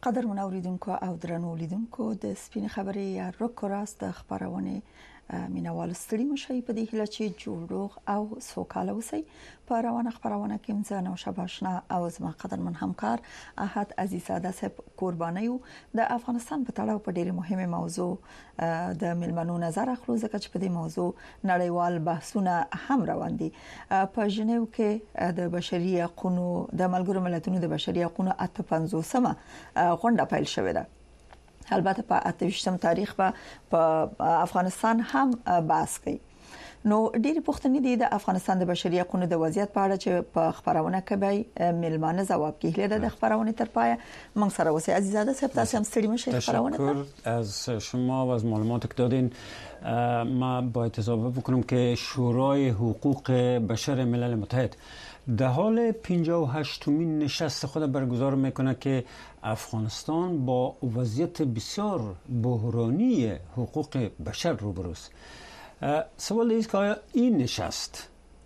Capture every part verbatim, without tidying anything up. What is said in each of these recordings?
قدرمن اوریدونکو او درنو لیدونکو د سپین خبرې یا روک راست د خبرونه مینوال ستړي مشي په دې هله چې جوړوغ او سوکاله وسی په روانه خبرونه کې مزه نو شباشنا او زما قدرمن همکار احد عزیزاده صاحب قربانیو د افغانستان په تړاو په ډېری مهمه موضوع د ملمنو نظر اخلو ځکه چې په دې موضوع نړیوال بحثونه هم روان دي. په ژنیو کې د بشري حقوقو د ملګرو ملتونو د بشري حقوقو اته پنځوسمه غونډه پیل شوې ده. البته په اتهشتم تاریخ په افغانستان هم بحث کوي. نو ډېری پوښتنې دي د افغانستان د بشري حقوقو د وضعیت په اړه چې په خبرونه کې به ملمانه جواب کې د خبرونه تر پای موږ سره اوسئ. عزیزاده صاحب تاسو هم ستړي مشئ خبرونه. تشکر از شما و از معلوماتی که دادین. ما باید اضافه بکنم که شورای حقوق بشر ملل متحد در حال پنجاه و هشتمین نشست خود برگزار میکنه که افغانستان با وضعیت بسیار بحرانی حقوق بشر روبروست. سوال است که آیا این نشست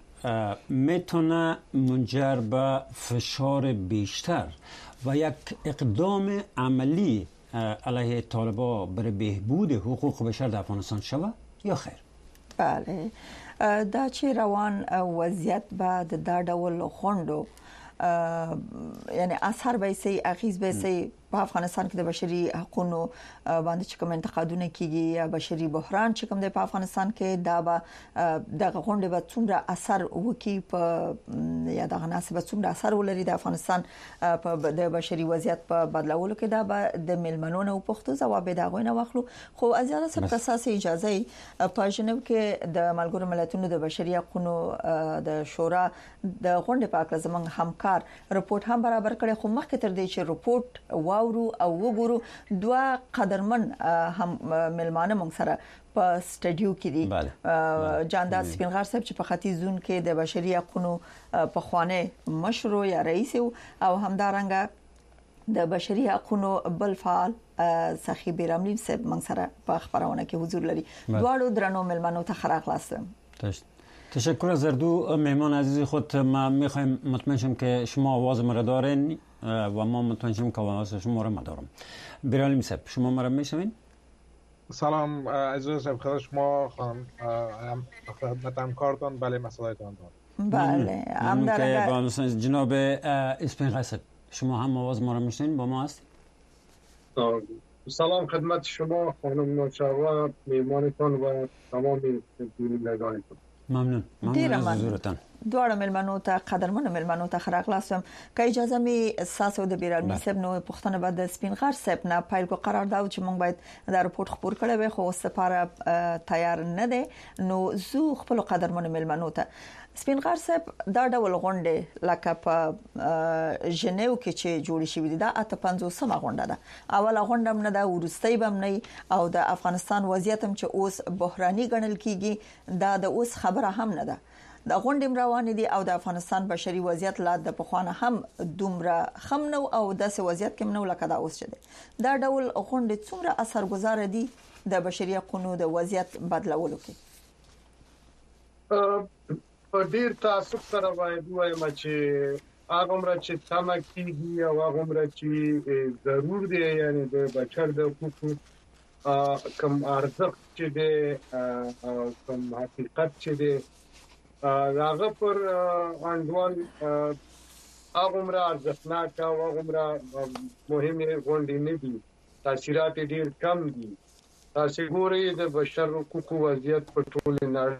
میتونه منجر به فشار بیشتر و یک اقدام عملی علیه طالبان برای بهبود حقوق بشر در افغانستان شود یا خیر؟ بله، دا چې روان وضعیت بعد دا ډول غونډو یعنی اثر به سي اغیز به سي په افغانستان کې د بشري حقوقو باندې چې کوم انتقادونه کیږي یا بشري بحران چې کوم د افغانستان کې دا به د غونډې به څومره اثر وکي په یا د غناسبه څومره اثر ولري د افغانستان په د بشري وضعیت په بدلولو کې دا به د ملمنونو په پښتو جواب دا غوښنه واخلو. خو ازاله سره اساس اجازه په جنوب کې د ملګرو ملتونو د بشري حقوقو د شورا د غونډې په اړه زمونږ همکار رپورت هم برابر کړي. خو مخکې تر دې چې رپورت واورو او وګورو دوه قدرمن هم ملمانه مونږ سره په سټډیو کې دي. جانداد سپینغار صاحب چې په ختیځون کې د بشري حقوقو په خوانه مشروع یا رئیس او همدارنګه د بشري حقوقو بل فعال سخی بیراملی صاحب مونږ سره په خبرونه کې حضور لري. دواړو درنو ملمنو ته خراق لاستم. تشکر از دو مهمان عزیز خود. ما میخوایم مطمئن شیم که شما آواز ما را دارین و ما مطمئن شیم که آواز شما را دارم. بیرالیم صاحب شما ما را میشنوین؟ سلام عزیز صاحب، خدا شما خانم خدمت همکارتان. بله مسئولتان دارم. بله هم جناب اسپین صاحب شما هم آواز ما را میشنوین؟ با ما هستید؟ سلام خدمت شما خانم نوشابه، میهمانتان و تمام بینندگانتان. ممنون. ممنون از حضورتان. دواړه ملمنو ته قدرمن ملمنو ته خراق لاسم که اجازه می ساسو د بیرالمی صاحب نو پښتنه بعد د سپینغار صاحب نه پایل کو قرار داو چې مونږ باید د رپورت خبر کړي وي خو سپاره تیار نه دي. نو زو خپل قدرمن ملمنو ته سپینغار صاحب دا ډول غونډه لکه په ژنیو کې چې جوړی شوې دي دا اته پنځوسمه غونډه ده. اوله غونډه نه ده ورستۍ بم نه او د افغانستان وضعیت هم چې اوس بحراني ګڼل کیږي دا د اوس خبره هم نه ده. د غونډې روان دي او د افغانستان بشري وضعیت لا د پخوانه هم دومره خم نو او د وضعیت کې نو لکه دا اوس چي دا ډول غونډې څومره اثرګذار دي د بشري حقوقو د وضعیت بدلولو کې؟ په ډیر تاسو سره باید وایم چې هغه مر چې تمه کیږي او هغه مر چې ضرور دی یعنی د بشر د حقوقو کوم ارزښت چې دی او کوم حقیقت چې دی هغه پر انډوال هغه مر ارزښتناک او هغه مر مهمه غونډې نه دي. تاثیرات ډیر کم دي. تاسو ګورئ د بشر حقوقو وضعیت په ټول نړۍ.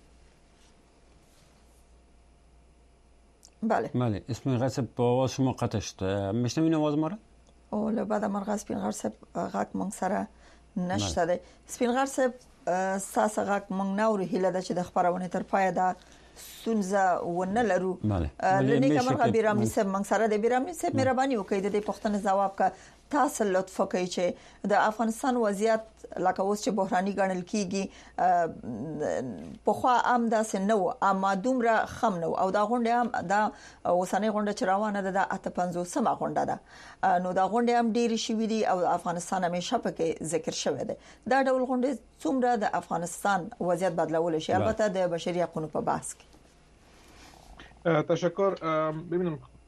بله بله اسم غصب با آواز شما قطع شد. میشنوین آواز ما را؟ او لبعد مرغ سپینغار صاحب غاک مونږ سره نشته دی. سپینغار صاحب ساسه غاک مونږ نور هیله ده چې د خبرونه تر پای دا سونزه ونه لرو. لنی کمر بیرامنی صاحب مونږ سره د بیرامنی صاحب مهرباني وکړئ د پښتنه جواب کا تاسو لطف وکړئ چې د افغانستان وضعیت لکه اوس چې بحراني ګڼل کیږي په خوا ام داس نو اما دومره خم نو او دا غونډه هم دا اوسنۍ غونډه چې روانه ده د اته پنځوسمه غونډه ده. نو دا غونډه هم ډېری شوې دي او افغانستان همیشه پکې ذکر شوی دی. دا ډول غونډه څومره د افغانستان وضعیت بدلول شي البته د بشري حقوقو په بحث کې؟ تشکر. ببینم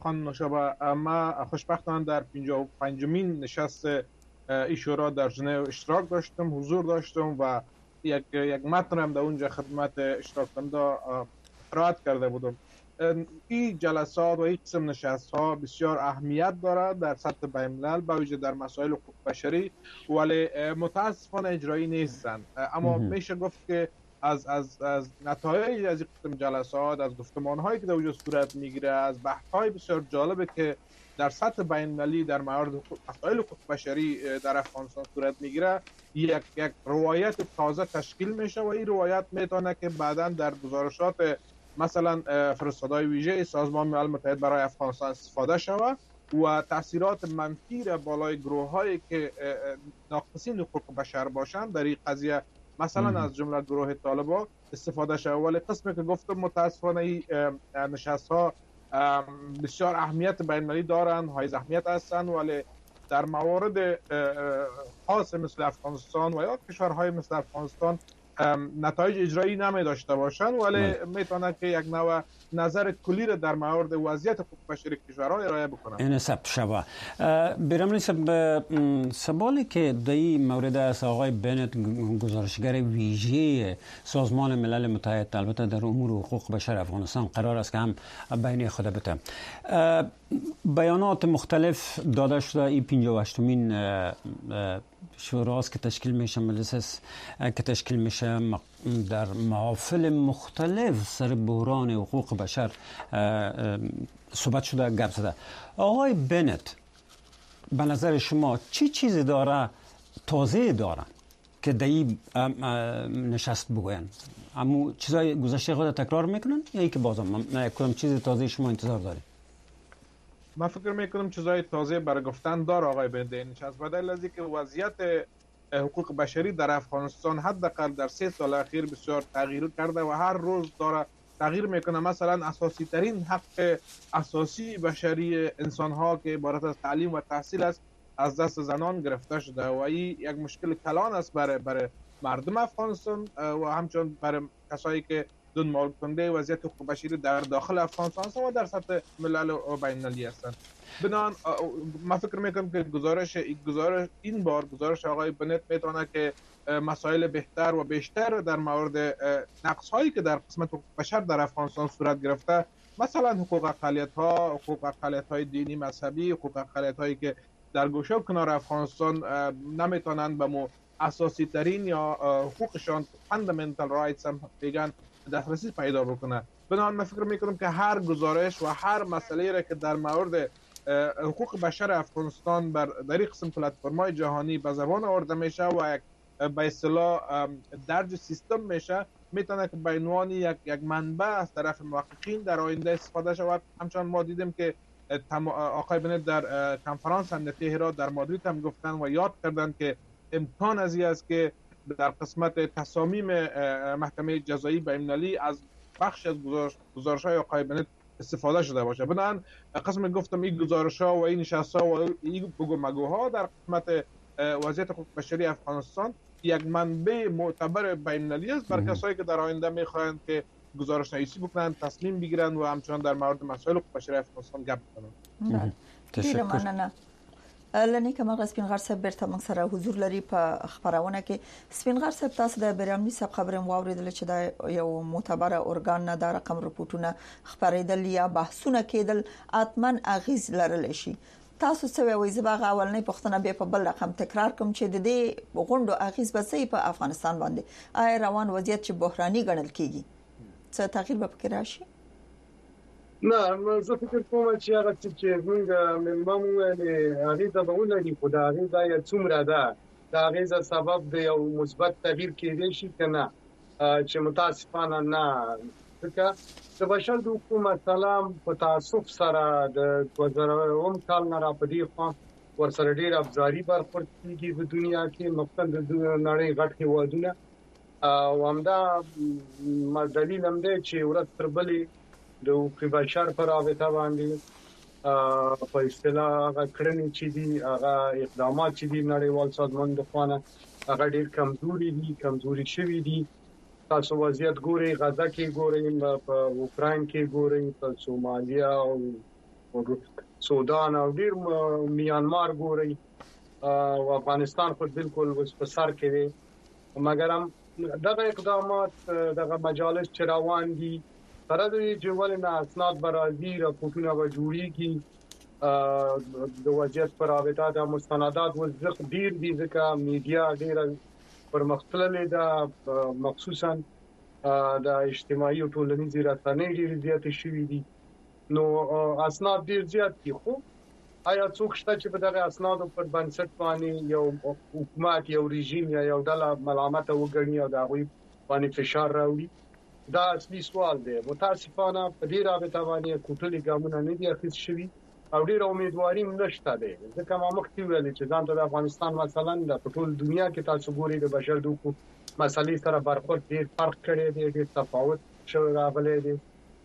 خانم نوشابه، ما خوشبختانه در پنجاه و پنجمین نشست این شورا در ژنو اشتراک داشتم، حضور داشتم و یک یک متن هم در اونجا خدمت اشتراک کننده قرائت کرده بودم. این جلسات و این قسم نشست ها بسیار اهمیت دارد در سطح بین‌الملل، به ویژه در مسائل حقوق بشری، ولی متاسفانه اجرایی نیستند. اما میشه گفت که از از از نتایج از این قسم جلسات، از گفتمان هایی که در اونجا صورت میگیره، از بحث های بسیار جالبه که در سطح بین‌المللی در مورد مسائل حقوق بشری در افغانستان صورت میگیره، یک یک روایت تازه تشکیل میشه و این روایت میتونه که بعداً در گزارشات مثلا فرستادهای ویژه سازمان ملل متحد برای افغانستان استفاده شود و تاثیرات منفی را بالای گروه هایی که ناقصین حقوق بشر باشند در این قضیه، مثلا از جمله گروه طالبان استفاده شود. ولی قسمی که گفتم متاسفانه این نشست ها بسیار اهمیت بین‌المللی دارند، های اهمیت هستند، ولی در موارد خاص مثل افغانستان و یا کشورهای مثل افغانستان نتایج اجرایی نمی داشته باشند، ولی میتونه که یک نوع نظر کلی را در مورد وضعیت حقوق بشری کشورها ارائه بکنه. این سب شوا برام سب سوالی که در این مورد از آقای بنت، گزارشگر ویژه سازمان ملل متحد البته در امور حقوق بشر افغانستان قرار است که هم بین خود بته بیانات مختلف داده شده. این پنجاه و هشتمین شوراست که تشکیل میشه، مجلس که تشکیل میشه در محافل مختلف سر بحران حقوق بشر صحبت شده، گپ زده. آقای بنت، به نظر شما چی چیزی داره تازه دارن که در این نشست بگوین؟ اما چیزای گذشته خود تکرار میکنن یا ای که بازم کدام چیز تازه شما انتظار دارید؟ من فکر میکنم چیزای تازه برای گفتن داره آقای بنت نشست، بدل از اینکه وضعیت حقوق بشری در افغانستان حداقل در سه سال اخیر بسیار تغییر کرده و هر روز داره تغییر میکنه. مثلا اساسی ترین حق اساسی بشری انسان ها که عبارت از تعلیم و تحصیل است از دست زنان گرفته شده و این یک مشکل کلان است برای برای مردم افغانستان و همچنین برای کسایی که دنبال کننده وضعیت حقوق بشری در داخل افغانستان هستند و در سطح ملل و بین‌المللی هستند. بنابراین من فکر میکنم که گزارش این گزارش این بار گزارش آقای بنت میتونه که مسائل بهتر و بیشتر در مورد نقص هایی که در قسمت حقوق بشر در افغانستان صورت گرفته، مثلا حقوق اقلیت ها، حقوق اقلیت های دینی مذهبی، حقوق اقلیت هایی که در گوشه و کنار افغانستان نمیتونن به مو اساسی ترین یا حقوقشان فاندامنتال رایتس هم میگن دسترسی پیدا بکنه. بنابراین من فکر میکنم که هر گزارش و هر مسئله را که در مورد حقوق بشر افغانستان بر در این قسم پلتفرم‌های جهانی به زبان آورده میشه و یک به اصطلاح درج سیستم میشه، میتونه که به عنوان یک یک منبع از طرف محققین در آینده استفاده شود. همچنان ما دیدیم که آقای بنت در کنفرانس امنیتی هرات در مادرید هم گفتن و یاد کردن که امکان از این است که در قسمت تصامیم محکمه جزایی بین‌المللی از بخش از گزارش‌های آقای بنت استفاده شده باشه. بنابراین قسم گفتم این گزارش‌ها و این نشست‌ها و این بگو مگوها در قسمت وضعیت حقوق بشری افغانستان یک منبع معتبر بین‌المللی است برای کسایی که در آینده می‌خواهند که گزارش نویسی بکنن، تصمیم بگیرن و همچنان در مورد مسائل حقوق بشری افغانستان گپ بزنن. تشکر. لنی که مغز سپین غر صاحب برته موږ سره حضور لري په خبرونه کې. سپین غر صاحب تاسو د بریامني صاحب خبرم واوریدل چې دا یو معتبره ارګان نه د رقم رپورټونه خبرېدل یا بحثونه کېدل اتمن اغیز لرل شي. تاسو څه وایي؟ زه به اولنې پښتنه به په بل رقم تکرار کوم چې د دې غونډو اغیز به څه په افغانستان باندې آی روان وضعیت چې بحراني ګڼل کیږي څه تغییر به پکې راشي؟ نه، زه فکر کوم چې هغه چې موږ ممنون ولې هغه د بهونه دی خو دا هغه د څومره ده دا هغه سبب د یو مثبت تغییر کېدی شي کنه چې متاسفانه نه ځکه د بشر د حقوقو سلام په تاسف سره د دوه زره اووه کال نه را پدې خو ورسره ډیر افزاري برخورد کیږي په دنیا کې مختلف د نړۍ غټ هیوادونه او همدا دلیل هم دی چې ورځ تر بلې د حقوق بشر پر رابطه باندې په اصطلاح هغه کړنې چې دي هغه اقدامات چې دي نړیوال سازمان د خوانه هغه ډیر کمزوري دي کمزوري شوي دي. تاسو وضعیت ګورئ، غزه کې ګورئ، په اوکراین کې ګورئ، په سومالیا او سودان او ډیر میانمار ګوري او افغانستان خو بالکل اوس په سر کې دی، مګر هم دغه اقدامات دغه مجالس چې روان دي سره د جوړول نه اسناد برازي راپورټونه به جوړیږي د وضعیت پر رابطه د مستندات وزخ ډیر دي ځکه میډیا ډیر پرمختللې ده، مخصوصا د اجتماعي او ټولنیزو رسنیو ډیر زیات شوي دي، نو اسناد ډیر زیات دي. خو آیا څوک شته چې په دغه اسنادو پر بنسټ باندې یو حکومت یو رژیم یا یو ډله ملامت وګڼي او د هغوی باندې فشار راوړي؟ دا اصلي سوال دی. متاسفانه په دې رابطه باندې کوټلي ګامونه نه دي اخیستل شوي او ډیر امیدواري نشته دی، ځکه ما مخکې ویل چې ځان ته د افغانستان مثلا د ټول دنیا کې تاسو ګورئ د بشر د حقوقو مسلې سره برخورد ډیر فرق کړی دی، ډیر تفاوت شوی راغلی دی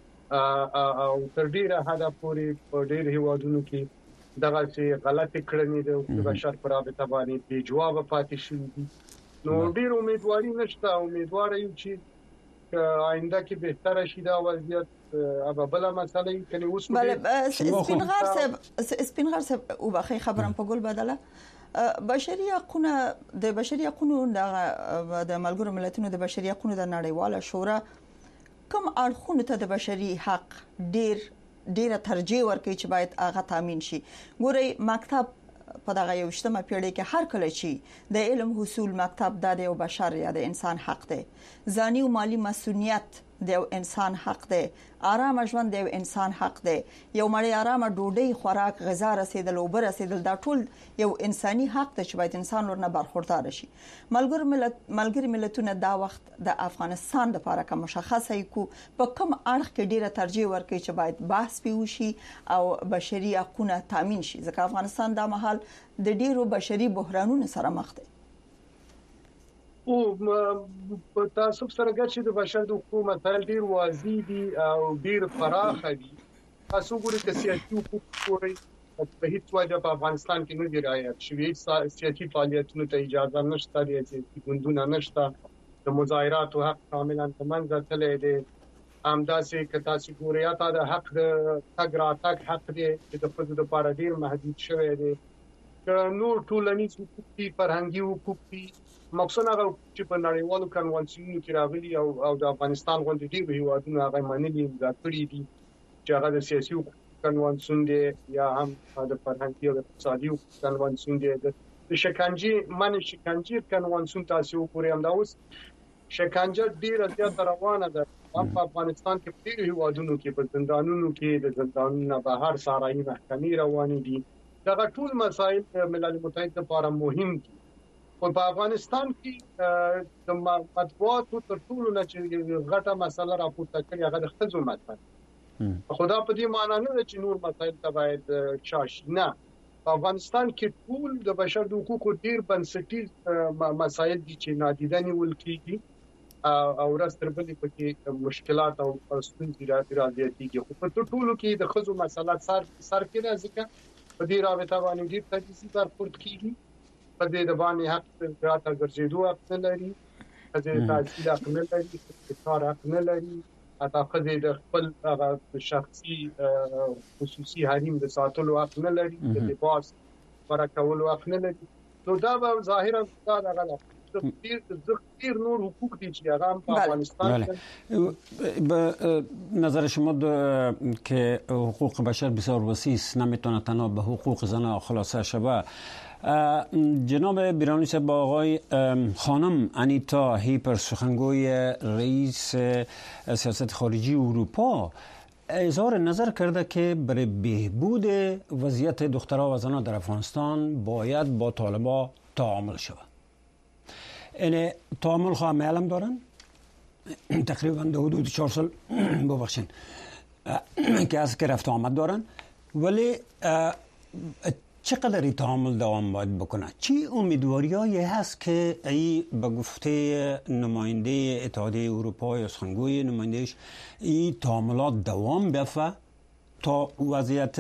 او تر ډیره حده پورې په ډیر هیوادونو کې دغه چې غلطي کړنې د بشر پر رابطه باندې بې جواب پاتې شوي دي. نو ډیر امیدواري نشته، امیدوار یم چې آینده کې بهتر شي دا وضعیت. ابا بلا مسئله کني اوس بله سپینغار صاحب سپینغار صاحب او بخې خبرم په ګل بدله بشري حقوقونه د بشري حقوقو د ملګرو ملتونو د بشري حقوقو د نړیواله شورا کوم اړخونه ته د بشري حق ډیر ډیره ترجیح ورکوي چې باید هغه تامین شي؟ ګورئ مکتب په دغه یوشتمه پیړۍ کې هر کله چې د علم حصول مکتب د یو بشر یا د انسان حق دی، ځاني او مالی مسؤلیت د یو انسان حق دی، آرام ژوند د یو انسان حق دی، یو مړی آرام ډوډۍ خوراک غذا رسیدل او بر رسیدل دا ټول یو انساني حق دی چې باید انسان ورنه برخوردار شي. ملګر ملت ملګری ملتونه دا وخت د افغانستان لپاره کوم مشخصه کو په کوم اړخ کې ډیره ترجیح ورکوي چې باید بحث پیوشي او بشري حقوقونه تامین شي، ځکه افغانستان دا مهال د ډیرو بشري بحرانونو سره مخ دی. او په تاسو سره چې د بشر د حقوقو مسایل ډیر واضح دي او ډیر پراخ دي. تاسو ګورئ چې سیاسي حقوق ګورئ په هیڅ وجه په افغانستان کې نه دی رعایت شوی، سیاسي فعالیتونو ته اجازه نشته، د سیاسي ګوندونو نشته، د مظاهراتو حق کاملا د منځه تللی دی. همداسې که تاسو ګورئ تا د حق د تګ راتګ حق دی چې د ښځو لپاره ډیر محدود شوی دی، نور ټولنیز حقوق دي، فرهنګي حقوق دي، مخصوصا هغه چې په نړیوالو کنوانسیونونو کې راغلي او او د افغانستان غونډې ډېر هیوادونو هغه منلي امضا کړي دي چې هغه د سیاسي حقوقو کنوانسیون دی یا هم د فرهنګي او اقتصادي حقوقو کنوانسیون دی. د شکنجې من شکنجې کنوانسیون تاسو وګورئ، همدا اوس شکنجه ډېره زیاته روانه ده په افغانستان کې، په ډېرو هیوادونو کې په زندانونو کې د زندانونو نه بهر سارایي محکمې روانې دي. دغه ټول مسایل د ملل متحد لپاره مهم دي. خو په افغانستان کې د مطبوعاتو تر ټولو نه چې غټه مسله راپورته کړې هغه د ښځو مسله. خدا په دې معنی نه چې نور مسایل ته باید شاشي، نه، په افغانستان کې ټول د بشر د حقوقو ډیر بنسټیز مسایل دي چې نادیده نیول کیږي او ورځ تر بلې پکې مشکلات او ستونزې راځي. خو په ټولو کې د ښځو مسله سر سر کې راځي، په دې رابطه باندې ډیر تدریسي برخورد کیږي، په دې د باندې حق راته ګرځېدو حق نه لري، په دې تحصیل حق نه لري، په کار حق نه لري، حتی په دې د خپل هغه شخصي خصوصي حریم د ساتلو حق نه لري، د لباس ورکولو حق نه لري. نو دا به ظاهرا دا دغه ډیر نور حقوق دي چې هغه په افغانستان کې. به نظر شما که حقوق بشر بسیار وسیع است، نمیتونه تنها به حقوق زنان خلاصه شود. جناب بیرانی صاحب، با آقای خانم انیتا هیپر سخنگوی رئیس سیاست خارجی اروپا اظهار نظر کرده که برای بهبود وضعیت دخترها و زنان در افغانستان باید با طالبان تعامل شود. این تعامل خواهم علم دارن تقریبا در حدود چهار سال ببخشین که از که رفت آمد دارن، ولی چقدر این تعامل دوام باید بکنه؟ چی امیدواریایی هست که ای به گفته نماینده اتحادیه اروپا یا سخنگوی نمایندهش این تعاملات دوام بیفته تا وضعیت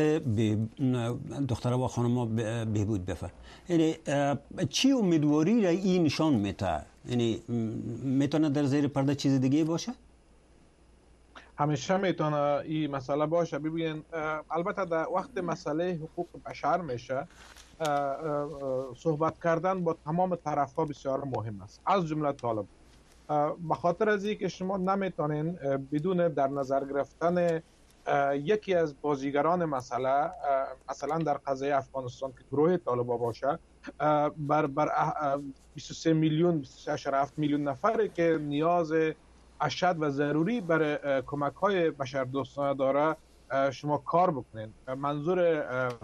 دختره و خانم‌ها بهبود بیفته؟ یعنی چی امیدواری را این نشان میده؟ یعنی میتونه در زیر پرده چیز دیگه باشه؟ همیشه میتونه این مسئله باشه. ببینید البته در وقت مسئله حقوق بشر میشه صحبت کردن با تمام طرف‌ها بسیار مهم است، از جمله طالب. به خاطر از اینکه شما نمیتونین بدون در نظر گرفتن یکی از بازیگران مسئله، مثلا در قضیه افغانستان که گروه طالبان باشه، بر بر بیست و سه میلیون بیست و هفت میلیون نفری که نیاز اشد و ضروری برای کمک های بشردوستانه داره شما کار بکنین. منظور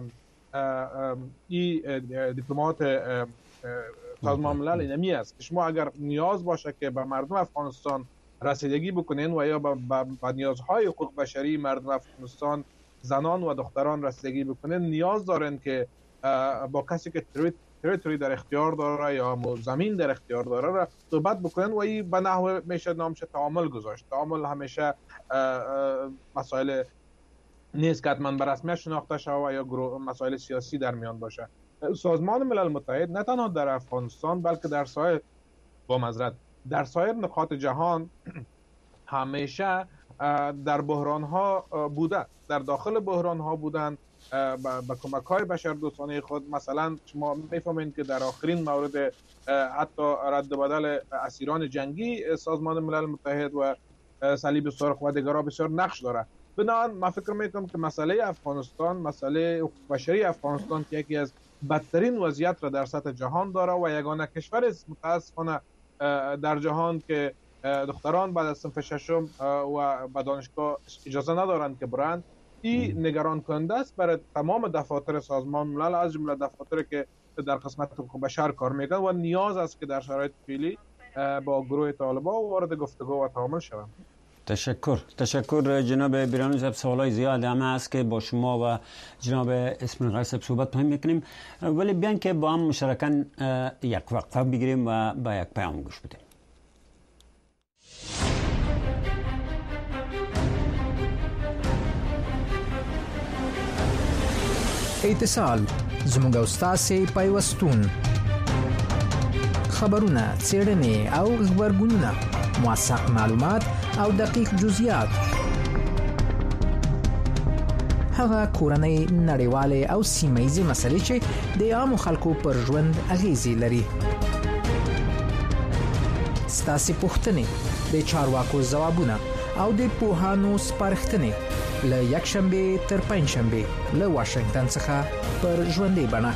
این دیپلمات سازمان ملل اینمی است که شما اگر نیاز باشه که به مردم افغانستان رسیدگی بکنین و یا به نیازهای حقوق بشری مردم افغانستان زنان و دختران رسیدگی بکنین، نیاز دارن که با کسی که تریتوری در اختیار داره یا زمین در اختیار داره را صحبت بکنن و این به نحو میشه نامش تعامل گذاشت. تعامل همیشه مسائل نیست که حتما به رسمیت شناخته شود و یا مسائل سیاسی در میان باشه. سازمان ملل متحد نه تنها در افغانستان بلکه در سایر با معذرت در سایر نقاط جهان همیشه در بحران ها بوده، در داخل بحران ها بودن با کمک های بشردوستانه خود. مثلا شما میفهمید که در آخرین مورد حتی رد بدل اسیران جنگی سازمان ملل متحد و صلیب سرخ و دیگرها بسیار نقش داره. بنابراین من فکر میکنم که مسئله افغانستان، مسئله حقوق بشری افغانستان که یکی از بدترین وضعیت را در سطح جهان داره و یگانه کشور است متاسفانه در جهان که دختران بعد از صنف ششم و به دانشگاه اجازه ندارند که برند. این نگران کننده است برای تمام دفاتر سازمان ملل، از جمله دفاتری که در قسمت حقوق بشر کار میکنند و نیاز است که در شرایط فعلی با گروه طالبان وارد گفتگو و تعامل شوند. تشکر تشکر جناب بیرانی صاحب. سوالای زیاد هم هست که با شما و جناب اسماعیل صاحب صحبت میکنیم، ولی بیان که با هم مشترکاً یک وقفه بگیریم و با یک پیام گوش بدیم. اتصال زموږ او ستاسې پیوستون، خبرونه، څېړنې او غبرګونونه، موثق معلومات او دقیق جزئیات، هغه کورنۍ، نړیوالې او سیمه‌ییزې مسلې چې د عامو خلکو پر ژوند اغیزې لري. ستاسې پوښتنې، د چارواکو ځوابونه او د پوهانو سپارښتنې له یک شنبه تر پنځ شنبه له واشنگټن څخه پر ژوندۍ بڼه.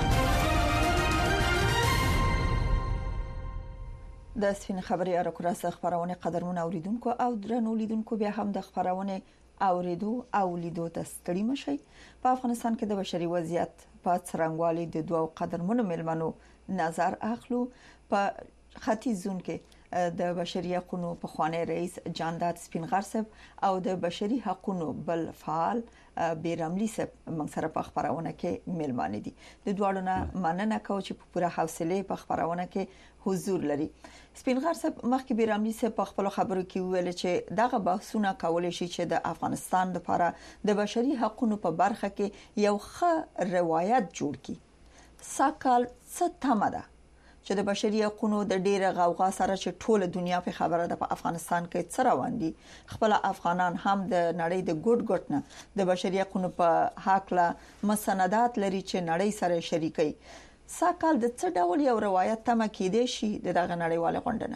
د سپین خبري اراکوراس خبرونه قدرمن اوریدونکو او درنو لیدونکو بیا هم د خبرونه اوریدو او لیدو ته ستړي مشي. په افغانستان کې د بشري وضعیت په څرنګوالي د دوه قدرمنو ملمنو نظر اخلو. په ختیځ زون کې د بشري حقوقو په خوانی رئیس جانداد سپینغر صاحب او د بشري حقوقو بل فعال بیرملی صاحب موږ سره په خبرونه کې ملمانه دي. د دوړو نه مننه کوم چې په پوره حوصله په خبرونه کې حضور لري. سپینغر صاحب مخکې بیرملی صاحب په خپل خبرو کې ویل چې دغه بحثونه کول شي چې د افغانستان لپاره د بشري حقوقو په برخه کې یو ښه روایت جوړ کړي. ساکال څه تمه ده چې د بشري حقوقو د ډیره غوغا سره چې ټوله دنیا په خبره ده په افغانستان کې څه روان دي، خپل افغانان هم د نړۍ د ګډ ګډ نه د بشري حقوقو په حق له مسندات لري چې نړۍ سره شریکي. ساکال د څه ډول یو روایت تمه کېدې شي د دغه نړیوال غونډه؟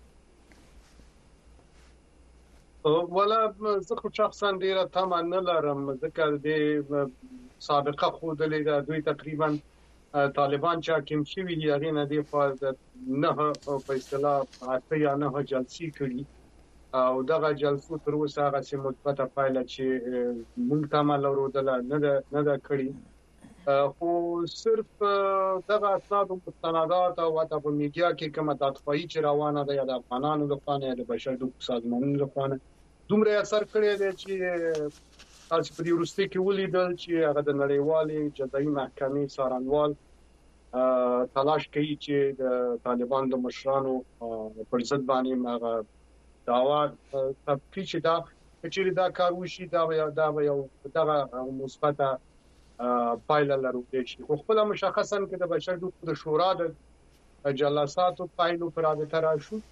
ولا زه خو شخصا ډیره تمه نه لرم، ځکه د سابقه خو د دوی تقریبا طالبان چې حاکم شوي دي هغې نه دېخوا نه په اصطلاح اته یا نه جلسې کړي او دغه جلسو تر اوسه هغسې مثبته پایله چې موږ تمه لرودله نه ده کړې. خو صرف دغه اسناد او مستندات او حتی په میډیا کې کومه دادخواهي چې روانه ده یا د افغانانو لخوا نه یا د بشري حقوقو سازمانونو لخوا نه دومره اثر کړی دی چې تاسو په دې وروستي کې ولیدل چې هغه د نړیوالې جزایي محکمې څارنوال تلاش کوي چې د طالبان د مشرانو پر ضد باندې هغه دعوا تفکیک چې دا چې دا کار وشي دا دا یو دغه مثبته پایله لري شي. خو خپل مشخصا کې د بشري حقوقو د شورا د جلساتو پایلو پر رابطه راشو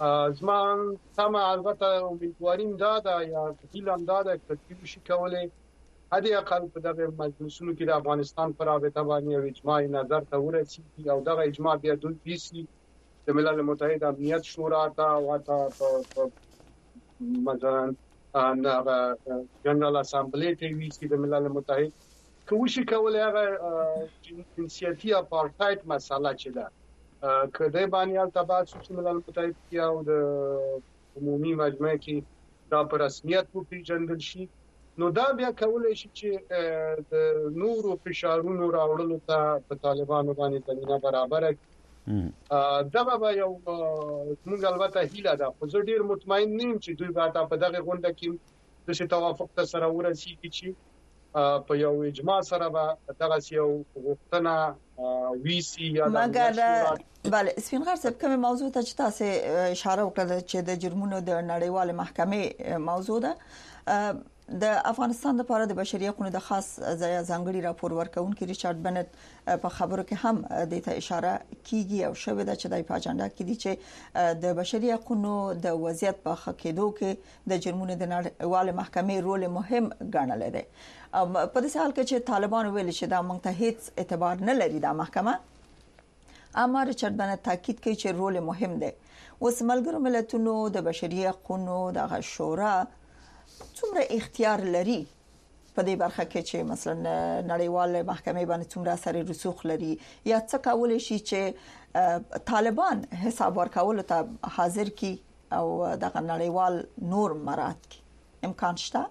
زمان تم البته امیدواریم داده یا هیلم داده که تیوشی کوله حدی اقل په دغه مجلسونو کې د افغانستان پر رابطه باندې یو اجماع نظر ته ورسیږي او دغه اجماع بیا د بیسي د ملل متحد امنیت شورا ته او ته مثلا د جنرال اسمبلی ته ویسي د ملل متحد کوشي کولای هغه جنسیتي اپارټایډ مسله چې ده کله باندې التبات چې ملل متحد او د عمومي مجمع کې دا په رسمیت وپیژندل شي نو دا بیا کولای شي چې د نورو فشارونو راوړلو ته په طالبانو باندې زمينه برابر کړي دا به یو موږ البته هیله ده خو زه ډیر مطمئن نیم چې دوی به په دغه غونډه کې د توافق ته سره ورسیږي چې په یو اجماع سره به دغه یو غوښتنه ویسي یا د مګر بله سپین غر صاحب کوم موضوع ته چې تاسو اشاره وکړه چې د جرمونو د نړیوال محکمې موضوع ده د افغانستان لپاره د بشري حقوقو د خاص ځانګړي راپور ورکونکي ریچارډ بنت په خبرو کې هم د ته اشاره کیږي او شوه د چې د پاجنډا کې دي چې د بشري حقوقو د وضعیت په خکېدو کې د جرمونو د نړیوال محکمې رول مهم ګڼل دی په دې حال کې چې طالبان ویل چې دا موږ ته هیڅ اعتبار نه لري د محکمه اما ریچارډ بنت تاکید کوي چې رول مهم دی اوس ملګرو ملتونو د بشري حقوقو د شورا څومره اختیار لري په دې برخه کې چې مثلا نړیوال محکمې باندې څومره اثر رسوخ لري یا څه کولای شي چې طالبان حساب ورکول ته حاضر کی او د نړیوال نور مراعات کی امکان شته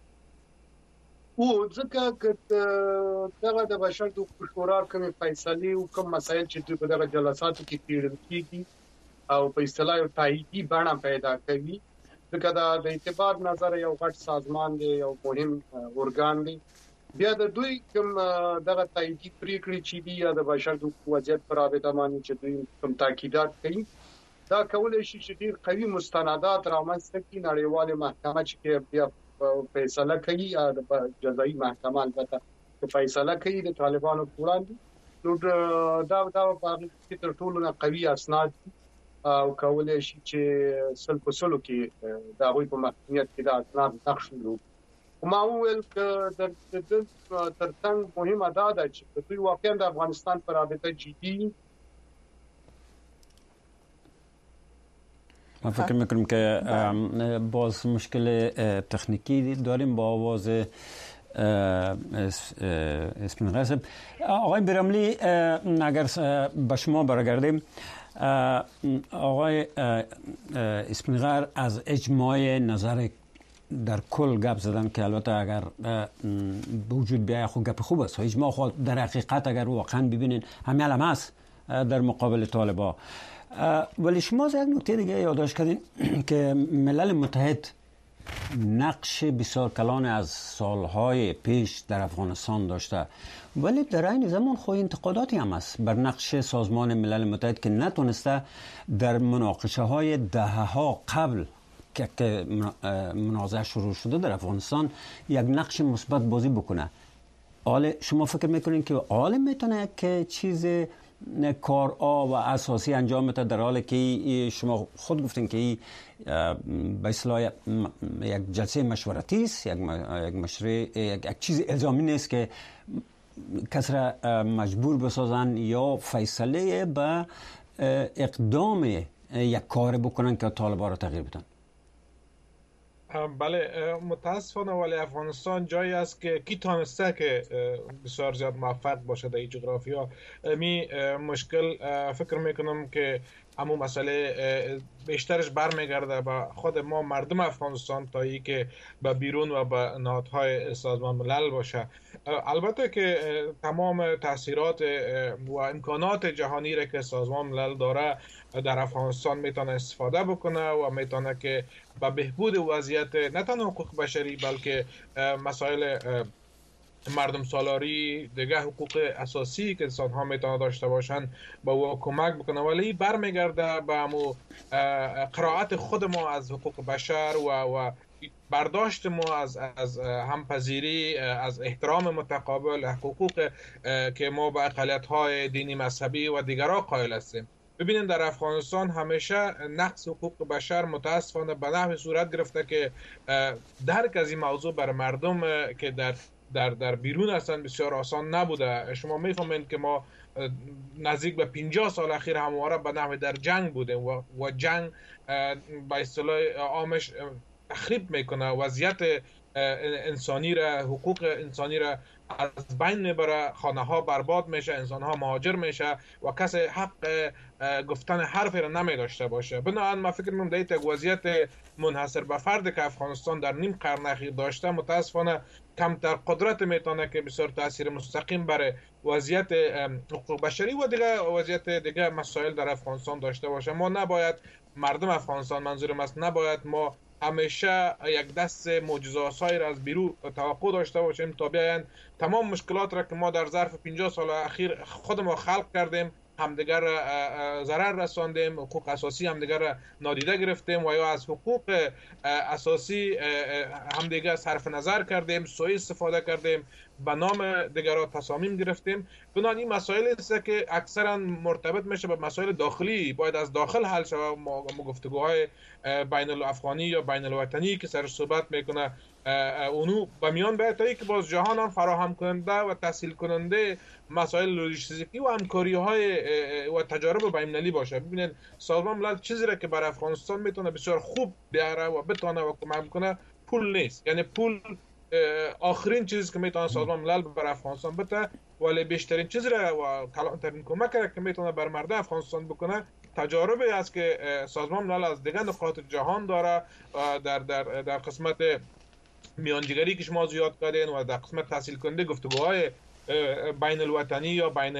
او ځکه چې دغه د بشر د حقوقو شورا کوم فیصله او کوم مسایل چې په دغه جلساتو کې پیړل کیږي او په اصطلاح یو تاییدي بڼه پیدا کوي ځکه دا د اعتبار نظر یو غټ سازمان دی یو مهم ارګان دی بیا د دوی کوم دغه تاییدي پریکړې چې دی یا د بشر د حقوقو وضعیت پر رابطه باندې چې دوی کوم تاکیدات کوي دا کولای شي چې ډیر قوي مستندات رامنځته کړي نړیواله محکمه چې بیا فیصله کوي د جزایي محکمه البته فیصله کوي د طالبانو وړاندې نو دا دا په کې تر ټولو نه قوي اسناد او کولای شي چې سل په سلو کې دا غوي په محکمیت کې دا اسناد نقش لري ما وویل چې د ترڅنګ مهمه ده چې دوی واقعا د افغانستان پر رابطه جدي من فکر میکنم که باز مشکل تکنیکی داریم با آواز اسپین غصب. آقای براملی اگر به شما برگردیم آقای اسپینغر از اجماع نظر در کل گپ زدن که البته اگر به وجود بیای خود گپ خوب است اجماع خود در حقیقت اگر واقعا ببینین همین علم است در مقابل طالبان ولی شما از یک نکته دیگه یادداشت کردین که ملل متحد نقش بسیار کلان از سالهای پیش در افغانستان داشته ولی در این زمان خو انتقاداتی هم است بر نقش سازمان ملل متحد که نتونسته در مناقشه های دهها قبل که منازعه شروع شده در افغانستان یک نقش مثبت بازی بکنه. حالا شما فکر میکنین که حالا میتونه که چیز کارا و اساسی انجام بده در حالی که شما خود گفتین که به اصطلاح یک جلسه مشورتی است یک مشروع یک چیز الزامی نیست که کس را مجبور بسازن یا فیصله به اقدام یک کار بکنن که طالبان را تغییر بدن. بله متاسفانه ولی افغانستان جایی است که کی تانسته که بسیار زیاد موفق باشه در این جغرافیا. می مشکل فکر میکنم که همون مسئله بیشترش برمیگرده به خود ما مردم افغانستان تا ای که به بیرون و به نهادهای سازمان ملل باشه. البته که تمام تاثیرات و امکانات جهانی را که سازمان ملل داره در افغانستان میتونه استفاده بکنه و میتونه که به بهبود وضعیت نه تنها حقوق بشری بلکه مسائل مردم سالاری دیگه حقوق اساسی که انسان ها میتونه داشته باشن با او کمک بکنه ولی برمیگرده به همو قرائت خود ما از حقوق بشر و و برداشت ما از از همپذیری از احترام متقابل حقوق که ما به اقلیت های دینی مذهبی و دیگرها قائل هستیم. ببینید در افغانستان همیشه نقض حقوق بشر متاسفانه به نحو صورت گرفته که درک از این موضوع بر مردم که در در در بیرون هستند بسیار آسان نبوده. شما میفهمید که ما نزدیک به پنجاه سال اخیر همواره به نحو در جنگ بودیم و, و جنگ به اصطلاح عامش تخریب میکنه، وضعیت انسانی را، حقوق انسانی را از بین میبره، خانه ها برباد میشه، انسان ها مهاجر میشه و کسی حق گفتن حرفی را نمی داشته باشه. بنابراین من فکر میکنم در وضعیت منحصر به فرد که افغانستان در نیم قرن اخیر داشته متاسفانه کمتر قدرت میتونه که بسیار تاثیر مستقیم بر وضعیت حقوق بشری و دیگه وضعیت دیگه مسائل در افغانستان داشته باشه. ما نباید، مردم افغانستان منظورم است، نباید ما همیشه یک دست معجزه‌آسایی را از بیرون توقع داشته باشیم تا بیاین تمام مشکلات را که ما در ظرف پنجاه سال اخیر خود ما خلق کردیم، همدیگر ضرر رساندیم، حقوق اساسی همدیگر را نادیده گرفتیم و یا از حقوق اساسی همدیگر صرف نظر کردیم، سوء استفاده کردیم، به نام دیگران تصامیم گرفتیم. بنابراین این مسائل است که اکثرا مرتبط میشه به مسائل داخلی، باید از داخل حل شود. ما گفتگوهای بین الافغانی یا بین الوطنی که سر صحبت میکنه اونو به میان بیاید تا اینکه باز جهان هم فراهم کننده و تسهیل کننده مسائل لوجستیکی و همکاری های و تجارب بین‌المللی باشه. ببینید سازمان ملل چیزی را که برای افغانستان میتونه بسیار خوب بیاره و بتونه و کمک کنه پول نیست. یعنی پول آخرین چیزی که میتونه سازمان ملل برای افغانستان بده، ولی بیشترین چیزی را و کلانترین کمک را که میتونه بر مردم افغانستان بکنه تجاربی است که سازمان ملل از دیگر نقاط جهان داره در در در قسمت میانجیگری که شما زیاد کردین و در قسمت تحصیل کننده گفتگوهای بین الوطنی یا بین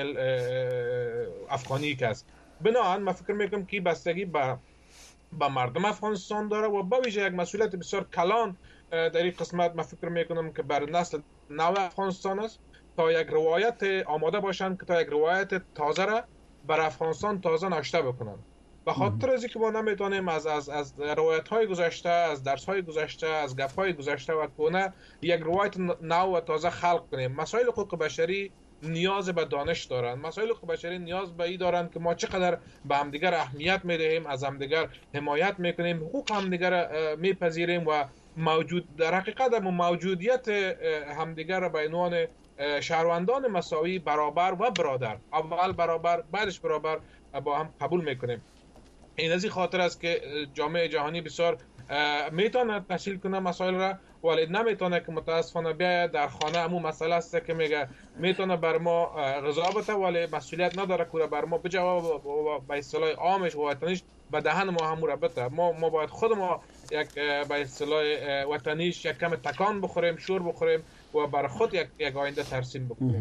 الافغانی که است. بنابراین من فکر میکنم که بستگی به با مردم افغانستان داره و با ویژه یک مسئولیت بسیار کلان در این قسمت من فکر میکنم که بر نسل نو افغانستان است تا یک روایت آماده باشن که تا یک روایت تازه را بر افغانستان تازه ناشته بکنن. به خاطر از اینکه ما نمیتونیم از از از روایت های گذشته، از درس های گذشته، از گپ های گذشته و کنه یک روایت نو و تازه خلق کنیم. مسائل حقوق بشری نیاز به دانش دارن، مسائل حقوق بشری نیاز به این دارن که ما چقدر به همدیگر اهمیت میدهیم، از همدیگر حمایت میکنیم، حقوق همدیگر میپذیریم و موجود در حقیقت موجودیت همدیگر به عنوان شهروندان مساوی، برابر و برادر، اول برابر بعدش برابر با هم قبول میکنیم. این از این خاطر است که جامعه جهانی بسیار میتونه تحصیل کنه مسائل را، ولی نمیتونه که متاسفانه بیاید در خانه همون مسئله است که میگه میتونه بر ما غذا بده ولی مسئولیت نداره که بر ما بجواب و به اصطلاح عامش و وطنیش به دهن ما هم را بده. ما ما باید خود ما یک به اصطلاح وطنیش یک کم تکان بخوریم، شور بخوریم و بر خود یک یک آینده ترسیم بکنیم.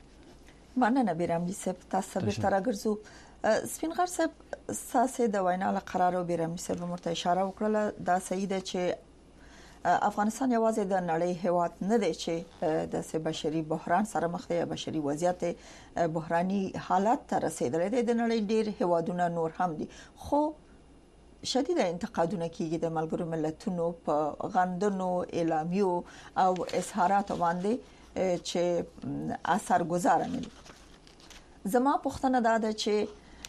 مننه بیرم سپ تاسو به تر ګرځو. سپین غر صاحب ساسه د وینا له قرارو بیرم صاحب مرته اشاره وکړه دا صحیح ده چې افغانستان یوازې د نړۍ هیواد نه دی چې د سه بشري بحران سره مخ دی، بشري وضعیت بحراني حالت ته رسیدلې ده. د نړۍ ډیر هیوادونه نور هم دي، خو شدید انتقادونه کیږي د ملګرو ملتونو په غندنو، اعلامیو او اظهاراتو باندې چې اثرګذار نه دي. زما پوښتنه دا ده چې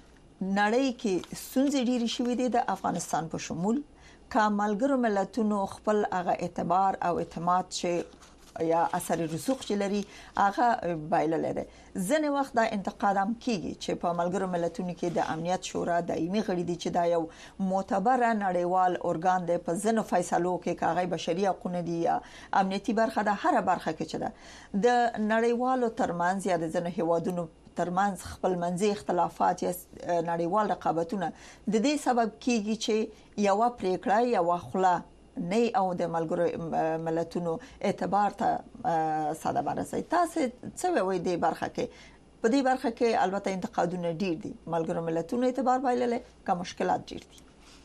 نړۍ کې ستونزې ډېرې شوې دي د افغانستان په شمول، که ملګرو ملتونو خپل هغه اعتبار او اعتماد چې یا اثر رسوخ چې لري هغه بایلل دي. ځنې وخت دا انتقاد هم کیږي چې په ملګرو ملتونو کې د امنیت شورا دایمي غړي دي چې دا یو معتبر نړیوال ارګان دی، په ځنو فیصلو کې کاغی بشري حقوق دي یا امنیتي برخه د هر برخه کې چې ده د نړیوالو ترمنځ یا د ځنو هیوادونو ترمنځ خپل منځي اختلافات یا نړیوال رقابتونه د دې سبب کیږي چې یو پریکړه یو خلا نه او د ملګرو ملتونو اعتبار ته ساده برسي. تاسو څه وایي د برخه کې؟ په دې برخه کې البته انتقادونه ډیر دي، ملګرو ملتونو اعتبار بایلل کا مشکلات ډیر دي.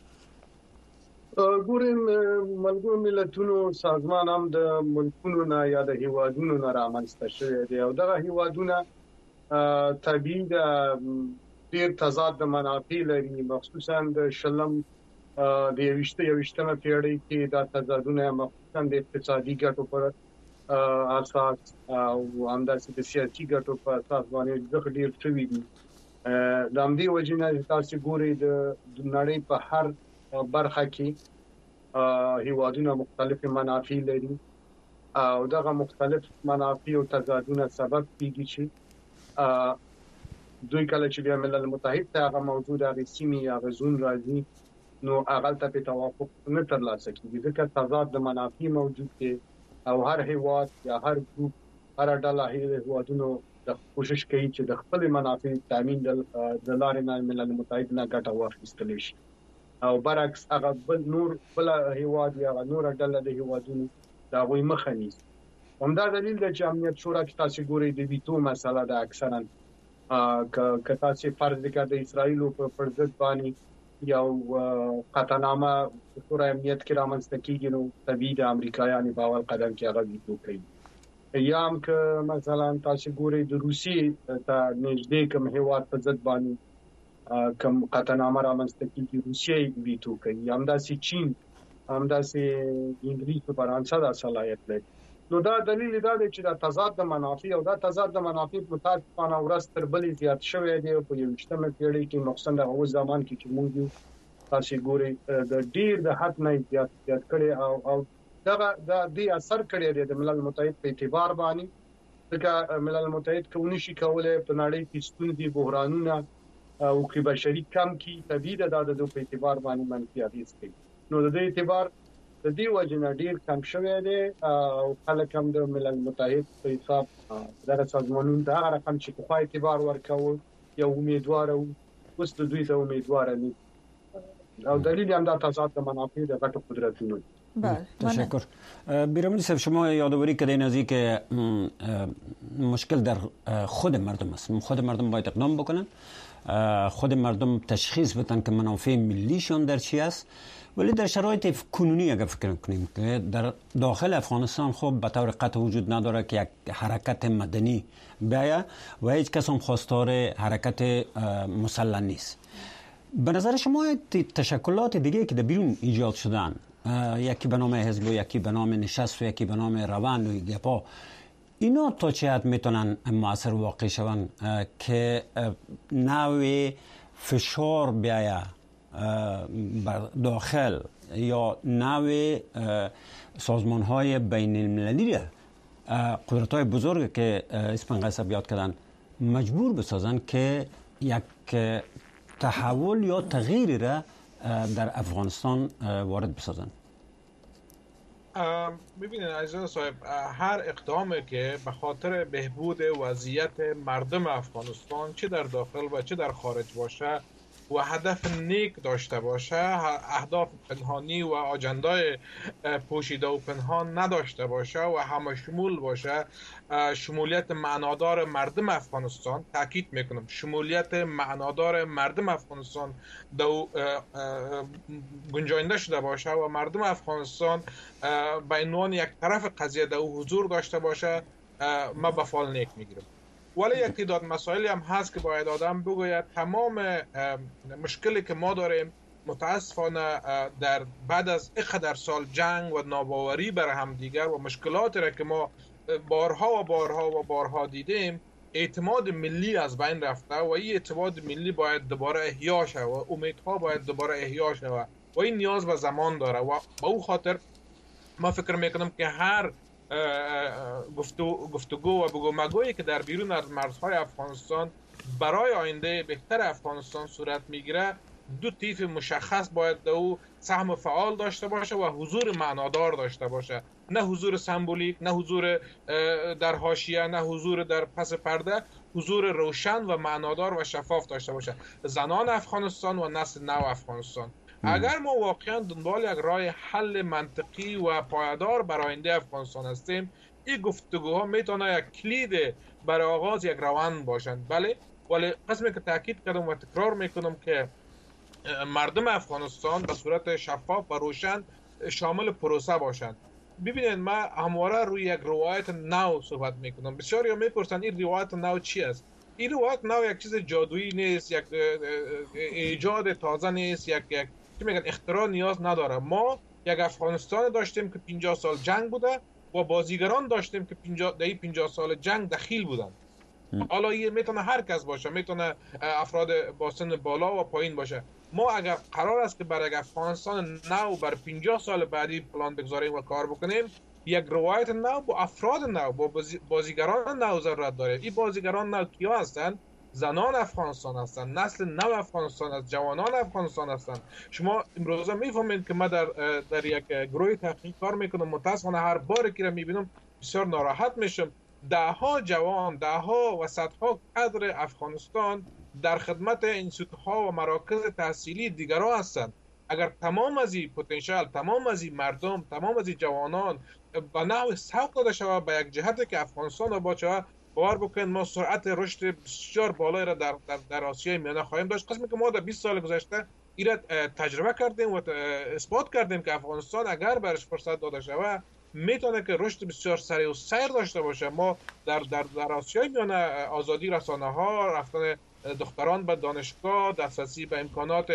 ګورم ملګرو ملتونو سازمان هم د ملکونو نه یا د هیوادونو نه رامنځته شوی دی او دغه هیوادونه طبیعي د ډیر تضاد د منافع لري، مخصوصا د شلم د یوشته یوشتمه پیړۍ کې دا تضادونه مخصوصا د اقتصادي ګټو پر اساس او همداسې د سیاسي ګټو په اساس باندې ځکه ډیر شوي دي د همدې وجې نه تاسو ګورئ د نړۍ په هر برخه کې هیوادونه مختلف منافع لري او دغه مختلف منافع او تضادونه سبب کیږي چې دوی کله چې بیا ملل متحد ته هغه موضوع د سیمې یا غزون راځي نو هغه ته په توافق نه ترلاسه کیږي ځکه تضاد د منافع موجود دی او هر هیواد یا هر ګروپ هر ډله هیوادونو د کوشش کوي چې د خپل منافع تامین د لارې نه ملل متحد نه ګټه واخیستل شي او برعکس هغه بل نور بل هیواد یا نور ډله د هیوادونو دا غوي مخه نیسي همدا دلیل دی چې امنیت شورا کې تاسو ګورئ د ویتو مسله د اکثرا که تاسو فرض وکړئ د اسرایل په پرځد باندې یو قطعنامه شورا امنیت کې رامنځته کیږي نو طبيعي د امریکایانو په اول قدم کې هغه ویتو کوي یا هم که مثلا تاسو ګورئ د روسي ته نږدې کوم هیواد په ضد باندې کوم قطعنامه رامنځته کیږي روسي ویتو کوي همداسې چین همداسې انګلیس او فرانسه دا صلاحیت لري نو دا دلیل دا دی چې دا تضاد د منافع او دا تضاد د منافع متفقانه ورځ تر بلې زیات شوی دی په یوشتمه پیړۍ کې مخصوصا د هغو زمان کې چې موږ تاسو ګورئ د ډیر د حد نه زیات زیات کړي او او دا د دې اثر کړی دی د ملل متحد په اعتبار باندې ځکه ملل متحد کوي شي کولای په نړۍ کې ستونزې بحرانونه او کې بشري کم کی طبيعي د د په اعتبار باندې منفي اغیز کوي نو د دې اعتبار د دې وجنه ډیر کم شوی دی او خلک هم د ملل متحد په حساب دغه سازمانونو ته هغه رقم چې په اعتبار ورکول یو امیدوار او اوس د دوی ته امیدوار نه او دلیل هم دا تضاد منافع د غټ قدرتونو. بله تشکر. بیرامونی صاحب شما یادآوری کردین از اینکه مشکل در خود مردم است. خود مردم باید اقدام بکنن، خود مردم تشخیص بدن که منافع ملیشان در چی است. ولی در شرایط کنونی اگر فکر کنیم که در داخل افغانستان خب به طور قطع وجود نداره که یک حرکت مدنی بیاید و هیچ کس هم خواستار حرکت مسلح نیست. به نظر شما تشکلات دیگه که در بیرون ایجاد شدن، یکی به نام حزب و یکی به نام نشست و یکی به نام روند و گپا، اینا تا چه حد میتونن مؤثر واقع شوند که نوع فشار بیاید بر داخل یا نوع سازمان های بین المللی قدرت های بزرگ که اسم قصب یاد کردن مجبور بسازن که یک تحول یا تغییری را در افغانستان وارد بسازن؟ ببینید عزیز صاحب، هر اقدامی که به خاطر بهبود وضعیت مردم افغانستان چه در داخل و چه در خارج باشه و هدف نیک داشته باشه، اهداف پنهانی و آجندای پوشیده و پنهان نداشته باشه و همه شمول باشه، شمولیت معنادار مردم افغانستان، تاکید میکنم شمولیت معنادار مردم افغانستان دو گنجانده شده باشه و مردم افغانستان به عنوان یک طرف قضیه دو حضور داشته باشه، ما به فال نیک میگیرم. ولی یک تعداد مسائلی هم هست که باید آدم بگوید تمام مشکلی که ما داریم متاسفانه در بعد از اینقدر سال جنگ و ناباوری بر هم دیگر و مشکلاتی را که ما بارها و بارها و بارها دیدیم، اعتماد ملی از بین رفته و این اعتماد ملی باید دوباره احیا شود و امیدها باید دوباره احیا شود و این نیاز به زمان داره و به او خاطر ما فکر میکنم که هر گفتگو و بگو مگویی که در بیرون از مرزهای افغانستان برای آینده بهتر افغانستان صورت میگیره، دو طیف مشخص باید او سهم فعال داشته باشه و حضور معنادار داشته باشه، نه حضور سمبولیک، نه حضور در حاشیه، نه حضور در پس پرده، حضور روشن و معنادار و شفاف داشته باشه. زنان افغانستان و نسل نو افغانستان. اگر ما واقعا دنبال یک راه حل منطقی و پایدار برای آینده افغانستان هستیم، این گفتگوها میتونه یک کلید برای آغاز یک روند باشند. بله، ولی قسمی که تاکید کردم و تکرار میکنم که مردم افغانستان به صورت شفاف و روشن شامل پروسه باشند. ببینید، ما همواره روی یک روایت نو صحبت میکنم. بسیاری میپرسند این روایت نو چی است؟ این روایت نو یک چیز جادویی نیست، یک ایجاد تازه نیست، یک یک چی میگن اختراع نیاز نداره. ما یک افغانستان داشتیم که پنجاه سال جنگ بوده و بازیگران داشتیم که پنجاه در پنجاه سال جنگ دخیل بودند حالا این میتونه هر کس باشه، میتونه افراد با سن بالا و پایین باشه. ما اگر قرار است که برای افغانستان نو بر پنجاه سال بعدی پلان بگذاریم و کار بکنیم، یک روایت نو با افراد نو، با بازیگران نو ضرورت داره. این بازیگران نو کیا هستند؟ زنان افغانستان هستند، نسل نو افغانستان است، جوانان افغانستان هستند. شما امروزه میفهمید که من در در یک گروه تحقیق کار میکنم، متاسفانه هر بار که میبینم بسیار ناراحت میشم. ده ها جوان، ده ها و صدها کادر افغانستان در خدمت انستیتوت‌ها و مراکز تحصیلی دیگرها هستند. اگر تمام از این پتانسیل، تمام از این مردم، تمام از این جوانان به نحو سوق داده شود به یک جهت که افغانستان آباد شود، باور بکنید ما سرعت رشد بسیار بالایی را در در, در آسیای میانه خواهیم داشت. قسمی که ما در بیست سال گذشته این تجربه کردیم و اثبات کردیم که افغانستان اگر برش فرصت داده شود میتونه که رشد بسیار سریع و سیر داشته باشه. ما در در در آسیای میانه آزادی رسانه ها، رفتن دختران به دانشگاه، دسترسی به امکانات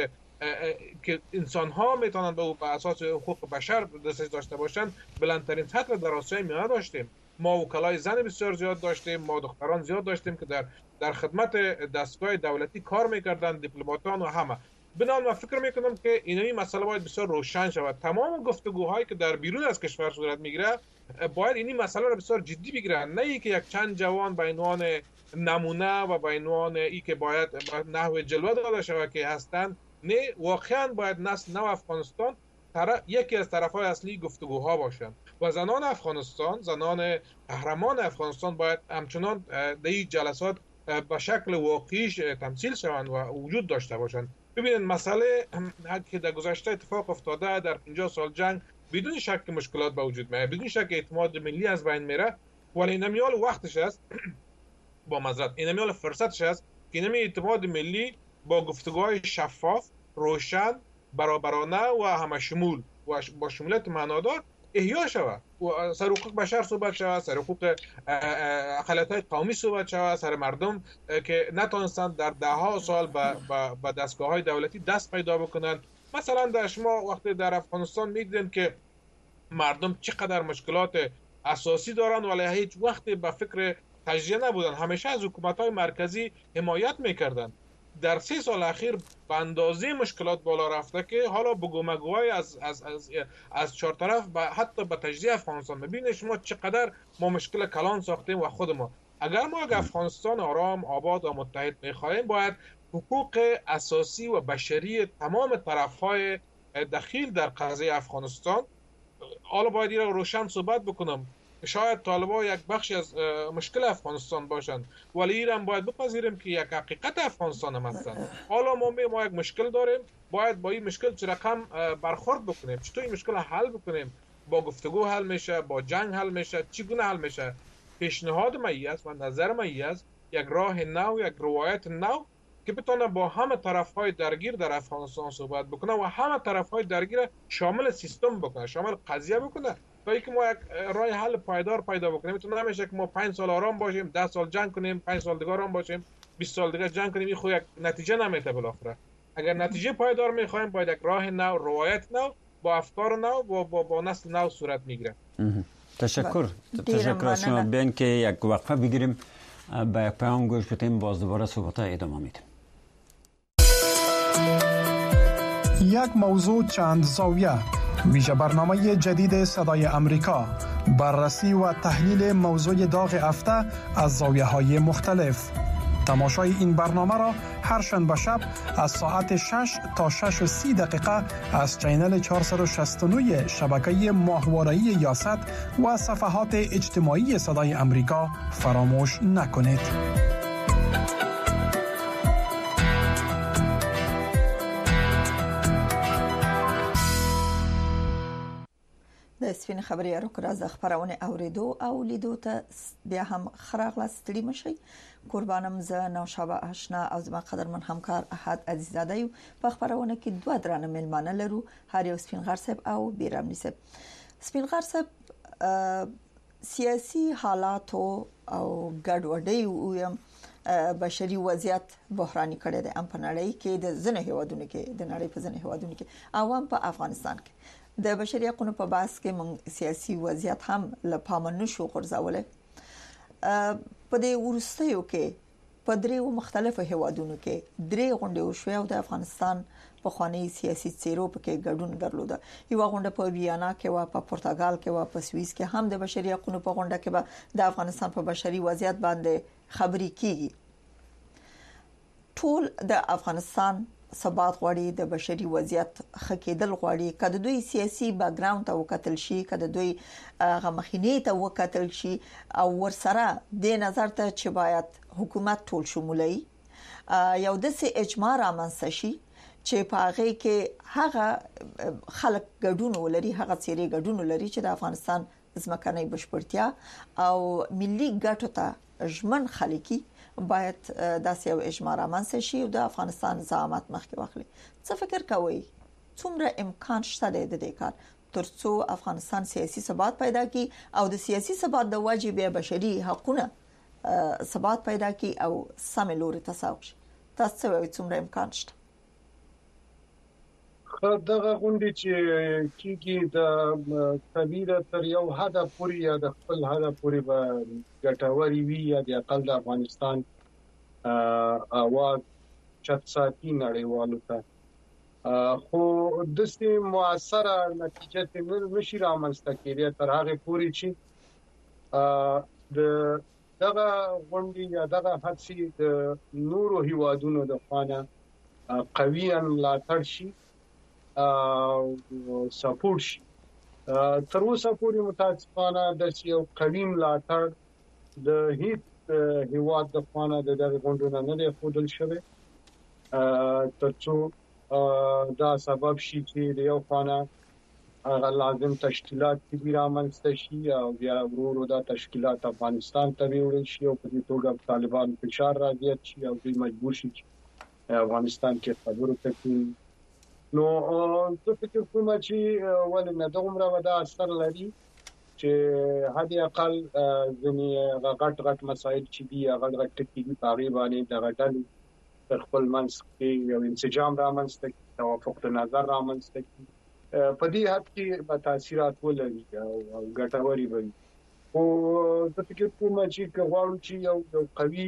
که انسان ها میتونن به اساس حقوق بشر دسترسی داشته باشن، بلندترین سطح در آسیای میانه داشتیم. ما وکلای زن بسیار زیاد داشتیم، ما دختران زیاد داشتیم که در در خدمت دستگاه دولتی کار میکردن، دیپلماتان و همه. بنابراین من فکر میکنم که این مسئله باید بسیار روشن شود. تمام گفتگوهایی که در بیرون از کشور صورت میگیره باید این مسئله را بسیار جدی بگیرن، نه ای که یک چند جوان به عنوان نمونه و به عنوان ای که باید نحو جلوه داده شود که هستند. نه، واقعا باید نسل نو افغانستان طرف یکی از طرفهای اصلی گفتگوها باشند و زنان افغانستان، زنان قهرمان افغانستان باید همچنان در این جلسات به شکل واقعیش تمثیل شوند و وجود داشته باشند. ببینید مسئله که در گذشته اتفاق افتاده در پنجاه سال جنگ بدون شک مشکلات به وجود میاد، بدون شک اعتماد ملی از بین میره، ولی اینمیال وقتش است با معذرت اینمیال فرصتش است که اینمی اعتماد ملی با گفتگوهای شفاف، روشن، برابرانه و همه شمول و با شمولیت معنادار احیا شود و سر حقوق بشر صحبت شود، سر حقوق اقلیت‌های قومی صحبت شود، سر مردم که نتونستند در ده ها سال به دستگاه‌های دولتی دست پیدا بکنند. مثلا در شما وقتی در افغانستان می‌دیدید که مردم چقدر مشکلات اساسی دارند ولی هیچ وقت به فکر تجزیه نبودند، همیشه از حکومت‌های مرکزی حمایت می‌کردند. در سه سال اخیر به اندازه مشکلات بالا رفته که حالا بگومگوهای از از از از چهار طرف و حتی به تجزیه افغانستان. ببینید شما چقدر ما مشکل کلان ساختیم و خود ما اگر ما اگر افغانستان آرام، آباد و متحد می‌خواهیم باید حقوق اساسی و بشری تمام طرف‌های دخیل در قضیه افغانستان، حالا باید این رو روشن صحبت بکنم. شاید طالبان یک بخشی از مشکل افغانستان باشند ولی ایران باید بپذیریم که یک حقیقت افغانستان هم هستند. حالا ما ما یک مشکل داریم، باید با این مشکل چه رقم برخورد بکنیم، چطور این مشکل حل بکنیم. با گفتگو حل میشه، با جنگ حل میشه، چگونه حل میشه؟ پیشنهاد من است و نظر من است یک راه نو، یک روایت نو که بتونه با همه طرف‌های درگیر در افغانستان صحبت بکنه و همه طرف‌های درگیر شامل سیستم بکنه، شامل قضیه بکنه تا اینکه ما یک راه حل پایدار پیدا بکنیم. میتونه نمیشه که ما پنج سال آرام باشیم، ده سال جنگ کنیم، پنج سال دیگه آرام باشیم، بیست سال دیگه جنگ کنیم. این خود یک نتیجه نمیده بالاخره. اگر نتیجه پایدار میخوایم باید یک راه نو، روایت نو، با افکار نو، با با, با نسل نو صورت میگیره. تشکر. تشکر از شما. بیان که یک وقفه بگیریم، با یک پیام گوش بدیم، باز دوباره صحبت ادامه میدیم. یک موضوع چند زاویه، ویژه برنامه جدید صدای امریکا، بررسی و تحلیل موضوع داغ هفته از زاویه‌های مختلف. تماشای این برنامه را هر شنبه شب از ساعت شش تا شش و سی دقیقه از چینل چهارصد و شصت و نه شبکه ماهواره‌ای یاست و صفحات اجتماعی صدای امریکا فراموش نکنید. د سپین خبري ارو کراز خبرونه اوریدو او لیدو ته بیا هم خراغله ستړي مشي. قربانم ز نوشابه آشنا او زما قدرمن همکار احد عزیزاده یو په خبرونه کې دوه درانه ملمانه لرو، هر یو سپین غرسب او بیرامنی سب. سپین غرسب سیاسي حالات او ګډوډي او بشري وضعیت بحراني کړي د ام په نړۍ کې د ځنه هیوادونو کې د نړۍ په ځنه هیوادونو کې عوام په افغانستان کې د بشري حقوقو په بحث کې موږ سیاسي وضعیت هم لپاره نشو غورځولې. په دې ورستیو کې په دریو مختلفو هیوادونو کې درې غونډې وشوې او د افغانستان په خواني سیاسي څیرو په کې ګډون درلود. یو غونډه په ویانا کې و، په پرتګال کې و، په سوئیس کې هم د بشري حقوقو په غونډه کې به د افغانستان په بشري وضعیت باندې خبري کیږي. ټول د افغانستان ثبات غواړي، د بشري وضعیت خکېدل غواړي. کله دوی سیاسي بیک ګراوند ته وکتل شي، کله دوی غمخینه ته وکتل شي او ورسره د نظر ته چې باید حکومت ټول شمولي یو د سي اجماع رامنځته شي چې په هغه کې هغه خلک ګډون ولري، هغه چیرې ګډون ولري چې د افغانستان ځمکنۍ بشپړتیا او ملي ګټو ته ژمن خلکي باید داسې یو اجماع رامنځته شي او د افغانستان زعامت مخکې واخلي. څه فکر کوئ څومره امکان شته د دې کار ترڅو افغانستان سیاسي ثبات پیدا کړي او د سیاسي ثبات د واجب بشري حقوقونه ثبات پیدا کړي او سم لوري ته ساق شي؟ تاسو وایئ څومره امکان شته؟ دغه غونډې چې کیږي د کبیره تر یو حد پورې یا د خپل حد پورې به ګټوري وي یا د اقل د افغانستان اواز چت ساتي نړیوالو ته، خو د سې موثره نتیجه ته نشي رامنځته کېدای تر هغه پورې چې د دغه غونډې یا دغه هڅې د نورو هیوادونو د خانه قویاً ملاتړ شي او سپورټ شي. تر اوسه پورې متاسفانه د یو قوي ملاتړ د هیڅ هیواد د خانه د دغه غونډو نه دی خودل شوی، ترڅو دا سبب شي چې د یو خانه هغه لازم تشکیلات چې رامنځته شي او بیا ورورو دا تشکیلات افغانستان ته وړل شي او په دې توګه طالبان فشار راځي چې او دوی مجبور شي چې افغانستان کې خبرو کوي. نو زه فکر کوم چې ولې نه دومره ودا اثر لري چې هدي اقل ځنې غټ غټ مسایل چې دی غټ غټ ټکي تقریبا د غټل تر خپل منځ کې یو انسجام رامنځته کوي، توافق د نظر رامنځته کوي، په دې حد کې به تاثیرات ولري او ګټوري وي. او زه فکر کوم چې غواړم چې یو قوي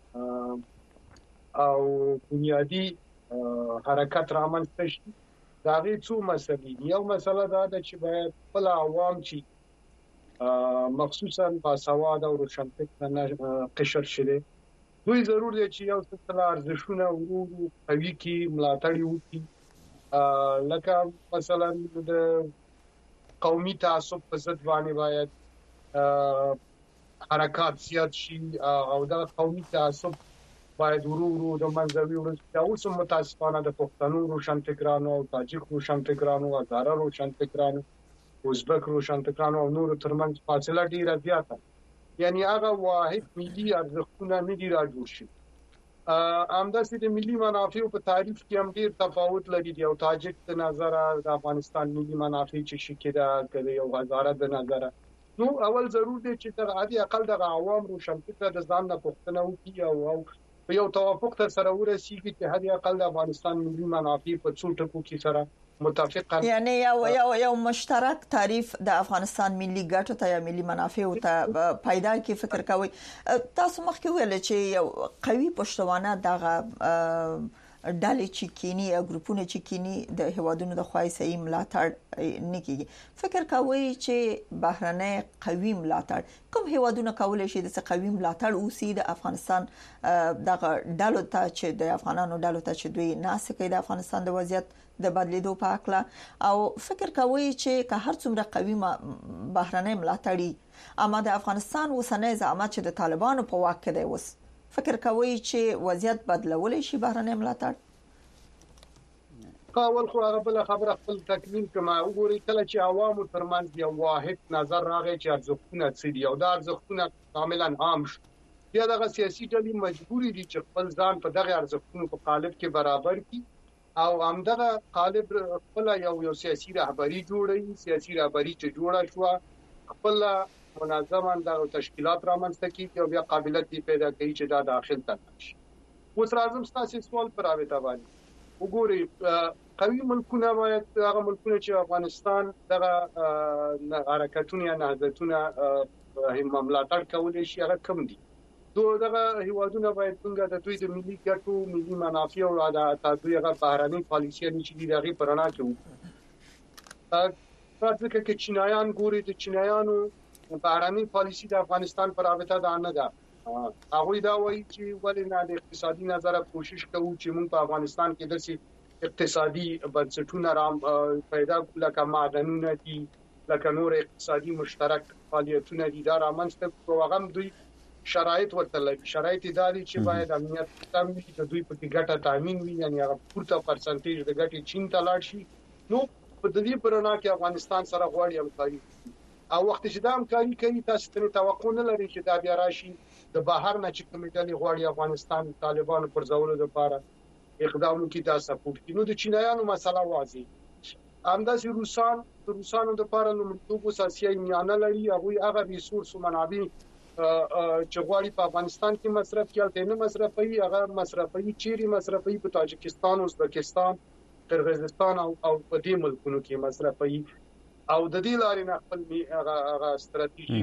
او بنیادی حرکت رامنځته شي. دا غي څو مسلې، یو مسله دا ده چې باید خپل عوام چې مخصوصا باسواد او روشنفکر نه قشر شي دوی ضرور دي چې یو څه ارزښتونه ورو قوي کی ملاتړ وکړي، لکه مثلا د قومي تعصب په ضد باندې باید حرکات زیات شي او دا قومي تعصب باید ورو ورو د منځوي ورځ دا اوس متاسفانه د پښتنو روشنفکرانو او تاجک روشنفکرانو او هزاره روشنفکرانو ازبک روشنفکرانو او نور ترمنځ فاصله ډیره زیاته، یعنی هغه واحد ملي ارزښتونه نه دي راجوړ شي. همداسې د ملي منافعو په تعریف کې هم ډیر تفاوت لري. او تاجک د نظره د افغانستان ملي منافع چې شي کېده کله یو هزاره د نظره، نو اول ضرور دی چې تر عادي اقل د عوام روشنفکر د ځان نه پوښتنه وکړي او په یو توافق تر سره ورسیږي چې هدي اقل د افغانستان ملي منافع په څو ټکو کې سره متفق، یعنی یو یو یو مشترک تعریف د افغانستان ملي ګټو ته یا ملي منافع ته پیدا کی فکر کوي. تاسو مخکې ویل چې یو قوي پښتوانه دغه ډالې چې کینی او ګروپونه چې کینی د هوادونو د خوای صحیح ملاتړ نه کیږي. فکر کوي چې بهرنۍ قوي ملاتړ کوم هوادونو کولای شي د قوي ملاتړ اوسي د افغانستان دغه ډالو ته چې د افغانانو ډالو ته چې دوی ناسه کوي د افغانستان د وضعیت د بدلیدو په اړه، او فکر کوي چې که هر څومره قوي بهرنۍ ملاتړي اما د افغانستان وسنۍ زعامت چې د طالبانو په واک کې دی اوس، فکر کوي چې وضعیت بدلول شي بهرنۍ ملاتړ؟ اول خو هغه بل خبره خپل تکمیل کما وګوري کله چې عوامو ترمنځ یو واحد نظر راغی چې ارزښتونه څه دي او دا ارزښتونه کاملا عام شي، بیا دغه سیاسي ډلې مجبورې دي چې خپل ځان په دغه ارزښتونو په قالب کې برابر کړي او همدغه قالب خپل یو یو سیاسي رهبری جوړوي. سیاسي رهبری چې جوړه شو خپل منظمه د تشکیلات رامنځته کیږي او بیا قابلیت پیدا کوي چې دا داخل ته شي. اوس راځم تاسو سوال پر اوته باندې وګورئ، قوي ملکونه باید هغه ملکونه چې افغانستان دغه حرکتونه یا نهضتونه مملکت کولای شي هغه کم دي. دوه دغه هیوادونه باید څنګه د دوی د ملي ګټو ملي منافع او د دوی هغه بهرنۍ پالیسي چې دی دغه پرانا کوي. راځي چې چینایان ګوري د چینایانو بهرنۍ پالیسي د افغانستان پر رابطه ده نه ده. هغه دا وایي چې ولې نه د اقتصادي نظر کوشش کوو چې موږ په افغانستان کې داسې اقتصادي بنسټونه رام پیدا کړو لکه معدنونه دي، لکه نور اقتصادي مشترک فعالیتونه دي، دا رامنځته کوو. هغه دوی شرایط ورته لګي. شرایط دا دي چې باید امنیت تام وي، چې دوی په ګټه تامین وي، یعنی هغه پورته پرسنټیج د ګټې چین ته لاړ شي. نو په دې پرانا کې افغانستان سره غواړي همکاري او وخت چې دا همکاري کوي تاسو ته توقع نه لري چې دا بیا راشي د بهر نه چې کومې ډلې غواړي افغانستان طالبانو پر ځولو لپاره اقدام وکړي دا سپورټ کوي. نو د چینایانو مسله واضح همداسې روسان د روسانو لپاره لومړیتوب اساسي میانه لري. هغه هغه ریسورس او منابع چې غواړي په افغانستان کې مصرف کړي نه مصرفي، هغه مصرفي چیرې مصرفي په تاجکستان او ازبکستان قرغیزستان او او په دې ملکونو کې مصرفي او د دې لارې نه خپل هغه ستراتیژي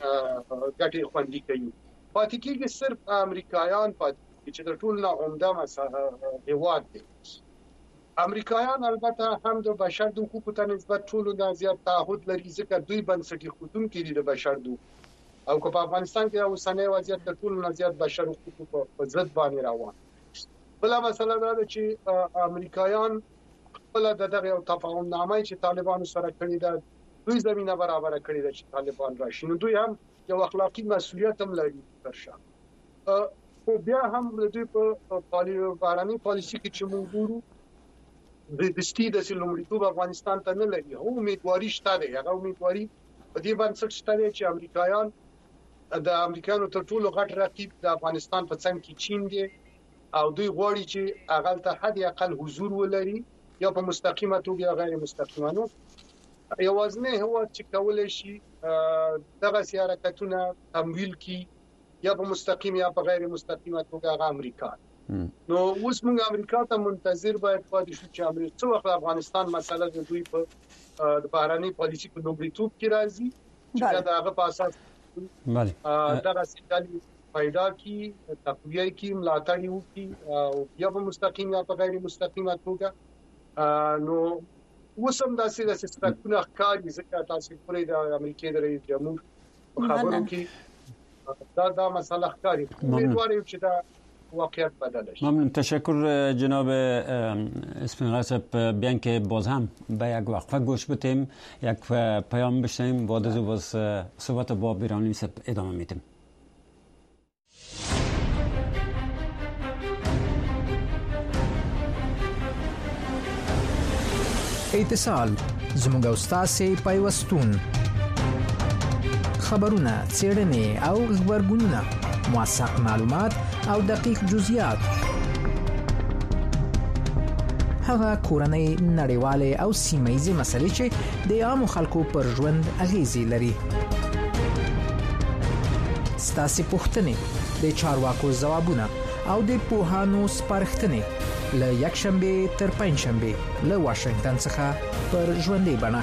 ګټې خوندي کوي. پاتې کېږي صرف امریکایان پاتې چې د ټول نه عمده مسله هیواد دي. امریکایان البته هم د بشر د حقوقو ته نسبت ټول نه زیات تعهد لري ځکه دوی بنسټي خودون کړي د بشر د او په افغانستان کې اوسنۍ وضعیت د ټول نه زیات بشر حقوقو په ضد باندې روان. بل مسله دا ده چې امریکایان خپل دغه یو تفاهم نامه چې طالبانو سره کړی ده دوی زمينه برابر کړی ده چې طالبان راشي. نو دوی هم یو اخلاقی مسؤلیت هم لري ترشا. خو بیا هم دوی په بهرنۍ پالیسي کې چې موږ ګورو د دستي د سلومړیتوب افغانستان ته نه لري. هو امیدواري شته ده، هغه امیدواري په دې باندې شته چې امریکایان د امریکانو تر ټولو غټ رقیب د افغانستان په څنګ کې چین دی او دوی غواړي چې هغه ته حد اقل حضور ولري یا په مستقیمه توګه یا غیر مستقیمه. نو یوازنه هو چې کولای شي دغه حرکتونه تمویل کړي یا په مستقیم یا په غیر مستقیمه توګه هغه امریکا. نو اوس موږ امریکا ته منتظر باید پاتې شو چې امریکا څو وخت افغانستان مسله د دوی په د بهرنۍ پالیسي په لومړیتوب کې راځي چې دا هغه په اساس بله دغه سیالي پیدا کی تقویه کی ملاتړ وکړي او یا په مستقیم یا په غیر مستقیمه توګه. نو وسم داسې د سیستمونو ښکاري ځکه تاسو پرې د امریکای د رئیس جمهور خبرو کې دا دا مسله ښکاري. امیدوار یم چې دا واقعیت بدل شي. ممنون. تشکر جناب اسفندیار صاحب. بیان که باز هم به یک وقفه گوش بدیم، یک پیام بشنویم، بعد از باز صحبت با بیرانی صاحب ادامه میدیم. اتصال زموږ او ستاسو پیوستون خبرونه څېړنې او خبرګونونه موثق معلومات او دقیق جزئیات هغه کورنۍ نړیواله او سیمه‌ایزه مسلې چې د عامو خلکو پر ژوند اغیزې لري. ستاسو پوښتنې د چارواکو ځوابونه او د پوهانو سپارښتنې له یک شنبه تر پنځ شنبه له واشنگتن څخه پر ژوندۍ بڼه.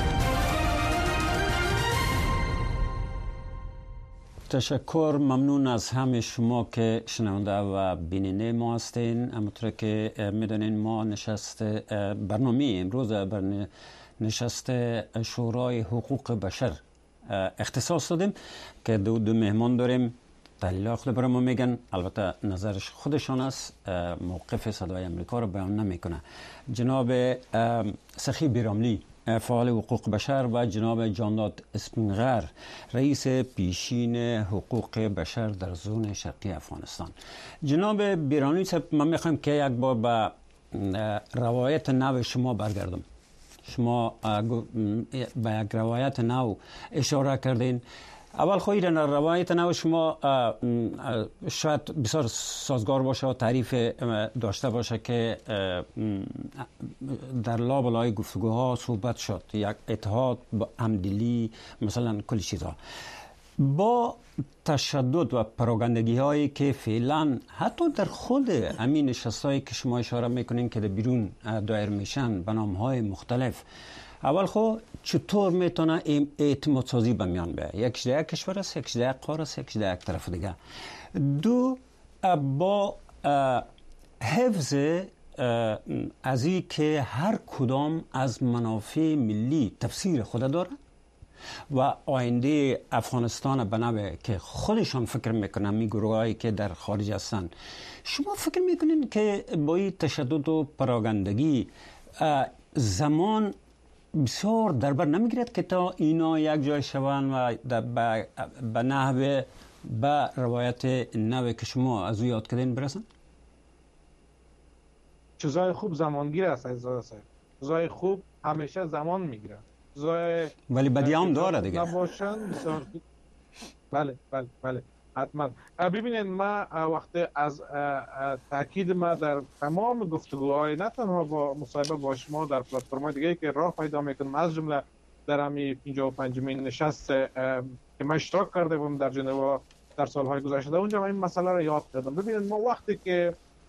تشکر. ممنون از همه شما که شنونده و بیننده ما هستین. همونطور که میدونین ما نشست برنامه امروز بر نشست شورای حقوق بشر اختصاص دادیم که دو دو مهمان داریم. تحلیل خود برای ما میگن، البته نظرش خودشان است، موقف صدای امریکا رو بیان نمیکنه. جناب سخی بیراملی فعال حقوق بشر و جناب جانداد اسفندیار رئیس پیشین حقوق بشر در زون شرقی افغانستان. جناب بیرانی صاحب، من میخوایم که یک بار به روایت نو شما برگردم. شما به یک روایت نو اشاره کردین. اول خواهی در روایت نو شما شاید بسیار سازگار باشه و تعریف داشته باشه که در لابلای گفتگوها صحبت شد، یک اتحاد با همدلی مثلا کلی چیزها. با تشدد و پراگندگی هایی که فعلا حتی در خود همین نشستایی که شما اشاره میکنین که در بیرون دایر میشن به نام های مختلف، اول خب چطور میتونه اعتماد سازی به میان بیاید؟ یکیش در یک کشور است، یکیش در یک قاره است، یکیش در یک طرف دیگه. دو، با حفظ از این که هر کدام از منافع ملی تفسیر خود داره و آینده افغانستان به نوعی که خودشان فکر میکنن، می گروهایی که در خارج هستن، شما فکر میکنین که با این تشدد و پراگندگی زمان بسیار در بر نمیگیرد که تا اینا یک جای شوند و به نحو به روایت نوعی که شما از او یاد کردین برسن؟ چیزای خوب زمانگیر است عزیزان صاحب. چیزای خوب همیشه زمان میگیره. چیزای ولی بدی هم داره دیگه. نباشن بسیار. بله بله بله حتما. ببینید ما وقتی از تاکید ما در تمام گفتگوهای نه تنها با مصاحبه با شما در پلتفرم‌های دیگه که راه پیدا میکنم، از جمله در همین پنجاه و پنجمین نشست که من اشتراک کرده بودم در ژنو در سالهای گذشته، اونجا من این مسئله رو یاد کردم. ببینید ما وقتی که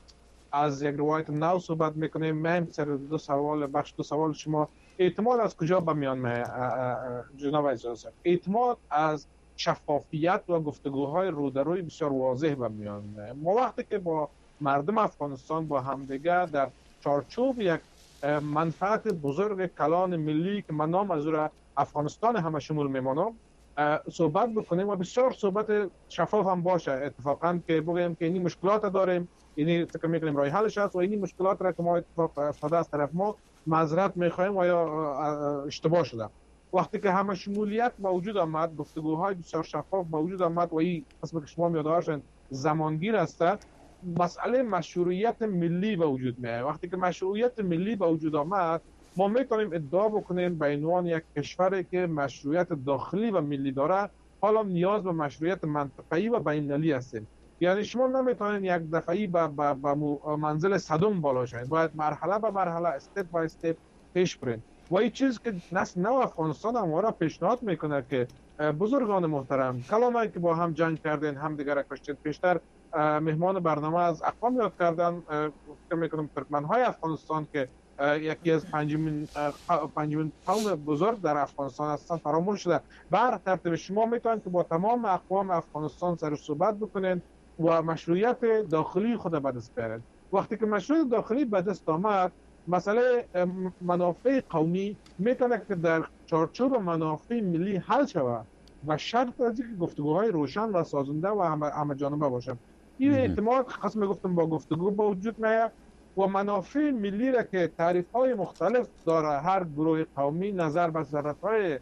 از یک روایت نو صحبت میکنیم، من سر دو سوال بخش دو سوال شما، اعتماد از کجا به میان میاد جناب عزیز؟ اعتماد از شفافیت و گفتگوهای رو در روی بسیار واضح به میان میاد. ما وقتی که با مردم افغانستان با همدیگه در چارچوب یک منفعت بزرگ کلان ملی که من نام از را افغانستان همه شمول میمانم صحبت بکنیم و بسیار صحبت شفاف هم باشه، اتفاقا که بگیم که این مشکلات داریم، اینی فکر میکنیم راه حلش هست و این مشکلات را که ما اتفاق افتاده از طرف ما معذرت میخوایم و یا اشتباه شده. وقتی که همه شمولیت با وجود آمد، گفتگوهای بسیار شفاف با وجود آمد و این قسم که شما میادهاشن زمانگیر است، مسئله مشروعیت ملی به وجود میاد. وقتی که مشروعیت ملی به وجود آمد، ما میتونیم ادعا بکنیم به عنوان یک کشوری که مشروعیت داخلی و ملی داره، حالا نیاز به مشروعیت منطقه‌ای و بین‌المللی هستیم. یعنی شما نمیتونید یک دفعی به منزل صدم بالا شوید، باید مرحله به مرحله، استپ بای استپ پیش برید. و این چیز که نسل نو افغانستان هم را پیشنهاد میکنه که بزرگان محترم، کلامایی که با هم جنگ کردن، هم دیگر کشتن، پیشتر مهمان برنامه از اقوام یاد کردن، فکر میکنم ترکمن‌های افغانستان که یکی از پنجمین پنجمین قوم بزرگ در افغانستان هستند فراموش شده. بر ترتیب شما میتونید که با تمام اقوام افغانستان سر صحبت بکنید و مشروعیت داخلی خود به دست بیارید. وقتی که مشروعیت داخلی به دست آمد، مسئله منافع قومی میتونه که در چارچوب منافع ملی حل شود و شرط از اینکه گفتگوهای روشن و سازنده و همه جانبه باشند. این اعتماد قسم گفتم با گفتگو با وجود میاد و منافع ملی را که تعریف‌های مختلف داره هر گروه قومی نظر به ضرورت‌های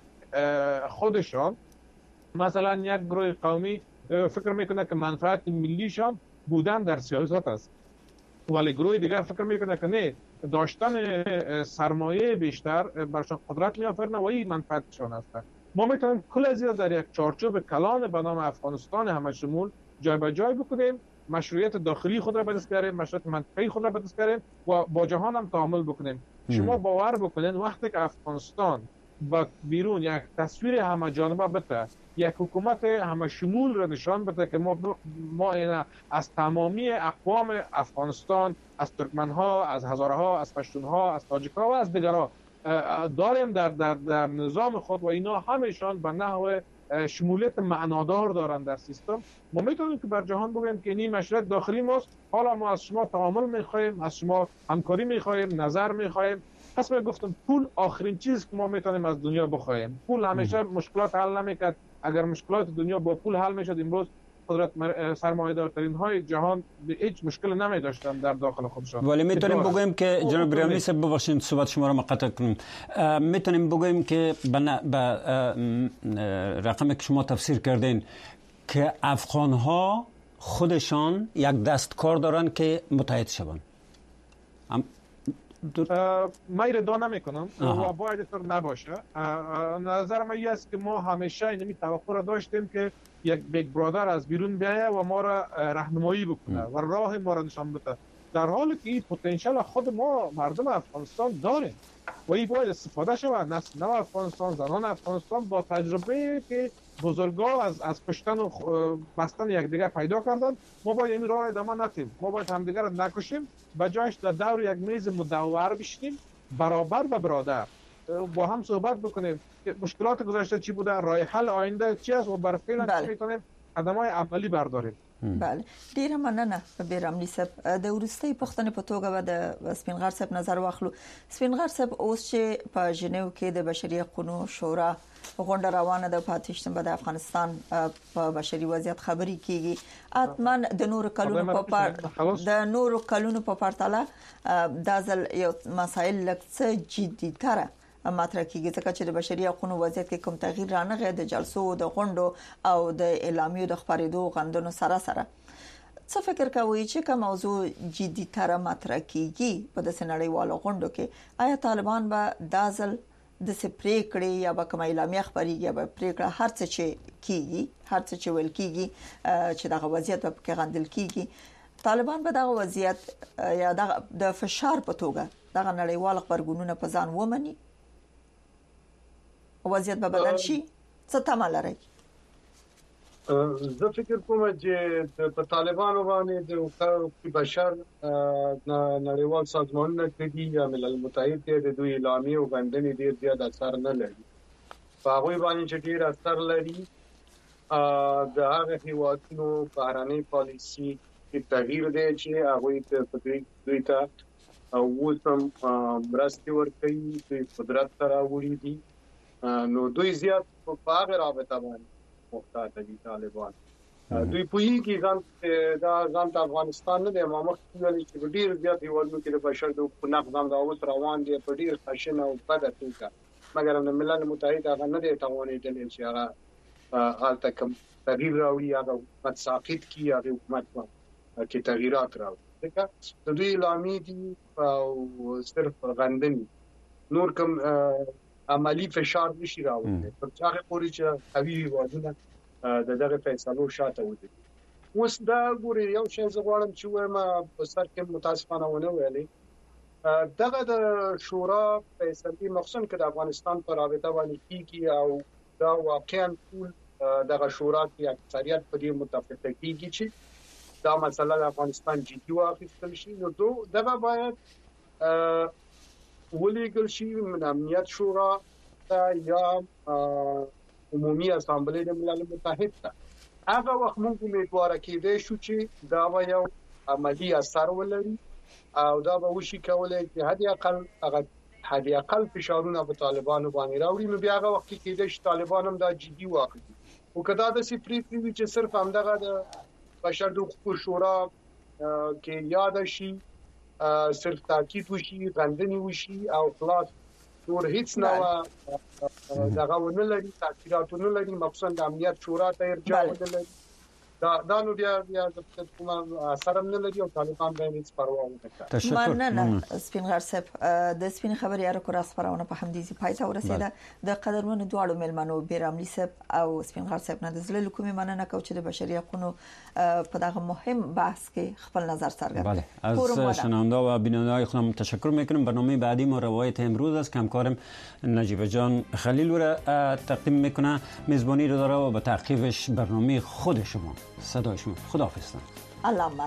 خودشان. مثلا یک گروه قومی فکر میکنه که منفعت ملیشان بودن در سیاست است، ولی گروه دیگر فکر میکنه که نه، داشتن سرمایه بیشتر برشان قدرت میآفرینه و این منفعتشان است. ما میتونیم کل از در یک چارچوب کلان به نام افغانستان همه شمول جای به جای بکنیم، مشروعیت داخلی خود را به دست بیاریم، مشروعیت منطقه‌ای خود را به دست بیاریم و با جهان هم تعامل بکنیم. شما باور بکنید وقتی که افغانستان با بیرون یک تصویر همه جانبه بده، یک حکومت همه شمول را نشان بده که ما ما اینا از تمامی اقوام افغانستان، از ترکمن‌ها، از هزارها، از پشتون‌ها، از تاجیک‌ها و از دیگرها داریم در در در نظام خود و اینا همشان به نحو شمولیت معنادار دارن در سیستم. ما میتونیم که بر جهان بگیم که این مشروعیت داخلی ماست، حالا ما از شما تعامل میخوایم، از شما همکاری میخوایم، نظر میخوایم. پس من گفتم پول آخرین چیز که ما میتونیم از دنیا بخوایم. پول همیشه مشکلات حل نمیکرد. اگر مشکلات دنیا با پول حل میشد، امروز قدرت سرمایه‌دارترین های جهان به هیچ مشکل نمی داشتن در داخل خودشان. ولی میتونیم بگوییم که جناب ریامی صاحب ببخشید صحبت شما را مقاطع کنم، میتونیم بگوییم که به رقمی که شما تفسیر کردین که افغان ها خودشان یک دستکار دارن که متحد شوند. من ادعا نمی کنم و باید اینطور نباشه. نظر من این است که ما همیشه اینمی توقع را داشتیم که یک بیگ برادر از بیرون بیایه و ما را راهنمایی بکنه و راه ما را نشان بده، در حالی که این پتانسیل خود ما مردم افغانستان داریم و این باید استفاده شود. نسل نو افغانستان، زنان افغانستان با تجربه که بزرگان از از کشتن و بستن یکدیگر پیدا کردند. ما باید این راه ادامه ندیم. ما باید همدیگر را نکشیم، به جایش در دور یک میز مدور بشینیم، برابر و برادر با هم صحبت بکنیم که مشکلات گذشته چی بوده، راه حل آینده چی است و بر فعلا چی میتونیم قدم‌های عملی برداریم. بله، ډیره مننه بیرمنی صاحب. د ورستۍ پښتنې په توګه به د سپینغر صاحب نظر واخلو. سپینغر صاحب اوس چې په ژنیو کې د بشري حقوقو شورا غونډه روانه ده، په اتشنبه د افغانستان په بشري وضعیت خبري کیږي. اتمن د نورو کلونو په پا... د نورو کلونو په پرتله د ځل یو مسایل لکه جدي تر مطرح کیږي، ځکه چې د بشري حقوقو وضعیت کې کوم تغییر رانغی د جلسو د غونډو او د اعلامیو د خبرېدو غندنو سره سره. څه فکر کوئ چې کوم موضوع جدي تر مطرح کیږي په د سنړیوالو غونډو کې؟ آیا طالبان به د ځل د سپریکړې یا به کوم اعلامیه خبريږي یا به پریکړه هر څه چې کیږي هر څه چې ویل کیږي چې دغه وضعیت په کې غندل کیږي، طالبان به دغه وضعیت یا د فشار په توګه دغه نړیوال خبرګونونه په ځان ومني، وضعیت به بدل شي؟ څه تمه لري؟ زه فکر کوم چې په طالبانو باندې د حقوقو بشر نړیوال سازمانونه کوي یا ملل متحد د دوی اعلامیه او غندنې ډیر زیات اثر نه لري. په هغه باندې چې ډیر اثر لري د هغه هیوادونو بهرنۍ پالیسي کې تغییر دی چې هغه په دوی ته اوسم مرستې ورکوي، دوی قدرت سره وړي دي، نو دوی زیات په هغه رابطه باندې محتاط دي طالبان. دوی په یی کې ځان دا ځان د افغانستان نه د امامت ویل چې ډیر زیات هیوادونو کې د بشر د حقوقو نقض د اوس روان دي په ډیر خشنه او بده توګه، مګر د ملل متحد هغه نه دی توانیدل چې هغه حالت کم تغییر راوړي، هغه حکومت ساقط کی، هغه حکومت کې تغییرات راوړي. ځکه د دوی اعلامیه دي او صرف غندنی نور کوم عملی فشار نشي راوړي پر هغه پوری چې قوي هیوادونه د دغه فیصلو شاته ودی. اوس دا ګوري یو شی زه غواړم چې وایم په سر کې متاسفانه ونه ویلې دغه د شورا فیصله مخصوصا کې د افغانستان پر رابطه باندې کیږي او دا واقعا ټول دغه شورا کې اکثریت په دې متفق کیږي چې دا مسله د افغانستان جدي واخیستل شي. نو دغه باید ولیکل شي من امنیت شورا یا عمومي اسامبلې د ملل متحد ته. هغه وخت موږ امیدوار کېدای شو چې دا یو عملی اثر ولري او دا به وشي کولای چې حد اقل هغه حد اقل فشارونه په طالبانو باندې راوړي. نو بیا هغه وخت کې کېدای شي طالبان هم دا جدي واخلي او کدا د سپریټ وی چې صرف همدغه د بشر د حقوقو شورا کې یاد شي، صرف تاکید وشي، غندنی وشي او خلاص نور هیڅ نه دغه ونه لري، تاکیدات نه لري، مخصوصا د امنیت شورا ته ارجاع نه لري. دا دا نو بیا بیا د کوم اثر نه لري او طالبان به هیڅ پروا نه کوي. تشکر. مننه سپینغر صاحب. د سپین خبري اړه کور خبرونه په همدې پای ته ورسیده. د قدرمنو دواړو ملمنو بیراملی صاحب او سپینغر صاحب نه د زړه کومې مننه کوم چې د بشري حقوقو په دغه مهم بحث کې خپل نظر څرګند. بله، از شنونده و بیننده خودم تشکر میکنم. برنامه بعدی ما روایت امروز است که همکارم نجیب جان خلیل را تقدیم میکنه، میزبانی رو داره و به تعقیبش برنامه خود شما صدای شما. خداحافظ. الله مال.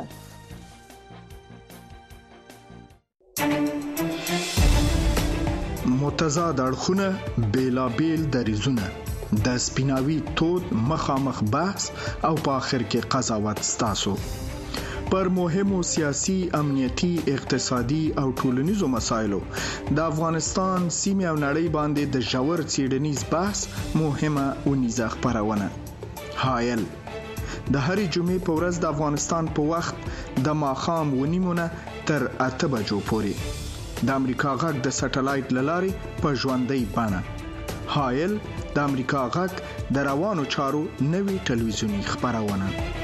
متضاد اړخونه، بیلابیل دریزونه، د سپیناوي تود مخامخ بحث او په آخر کې قضاوت ستاسو پر مهمو سیاسي، امنیتي، اقتصادي او ټولنیزو مسایلو د افغانستان سیمه او نړۍ باندې د ژور څېړنیز بحث مهمه اونیزه خبرونه. حایل د هرې جمعې په ورځ د افغانستان په وخت د ماښام ونیمونه تر اته بجو پورې د امریکا غږ د سټلایټ للارې په ژوندۍ بڼه. حایل د امریکا غږ د روانو چارو نوي ټلویزیونی خبرونه.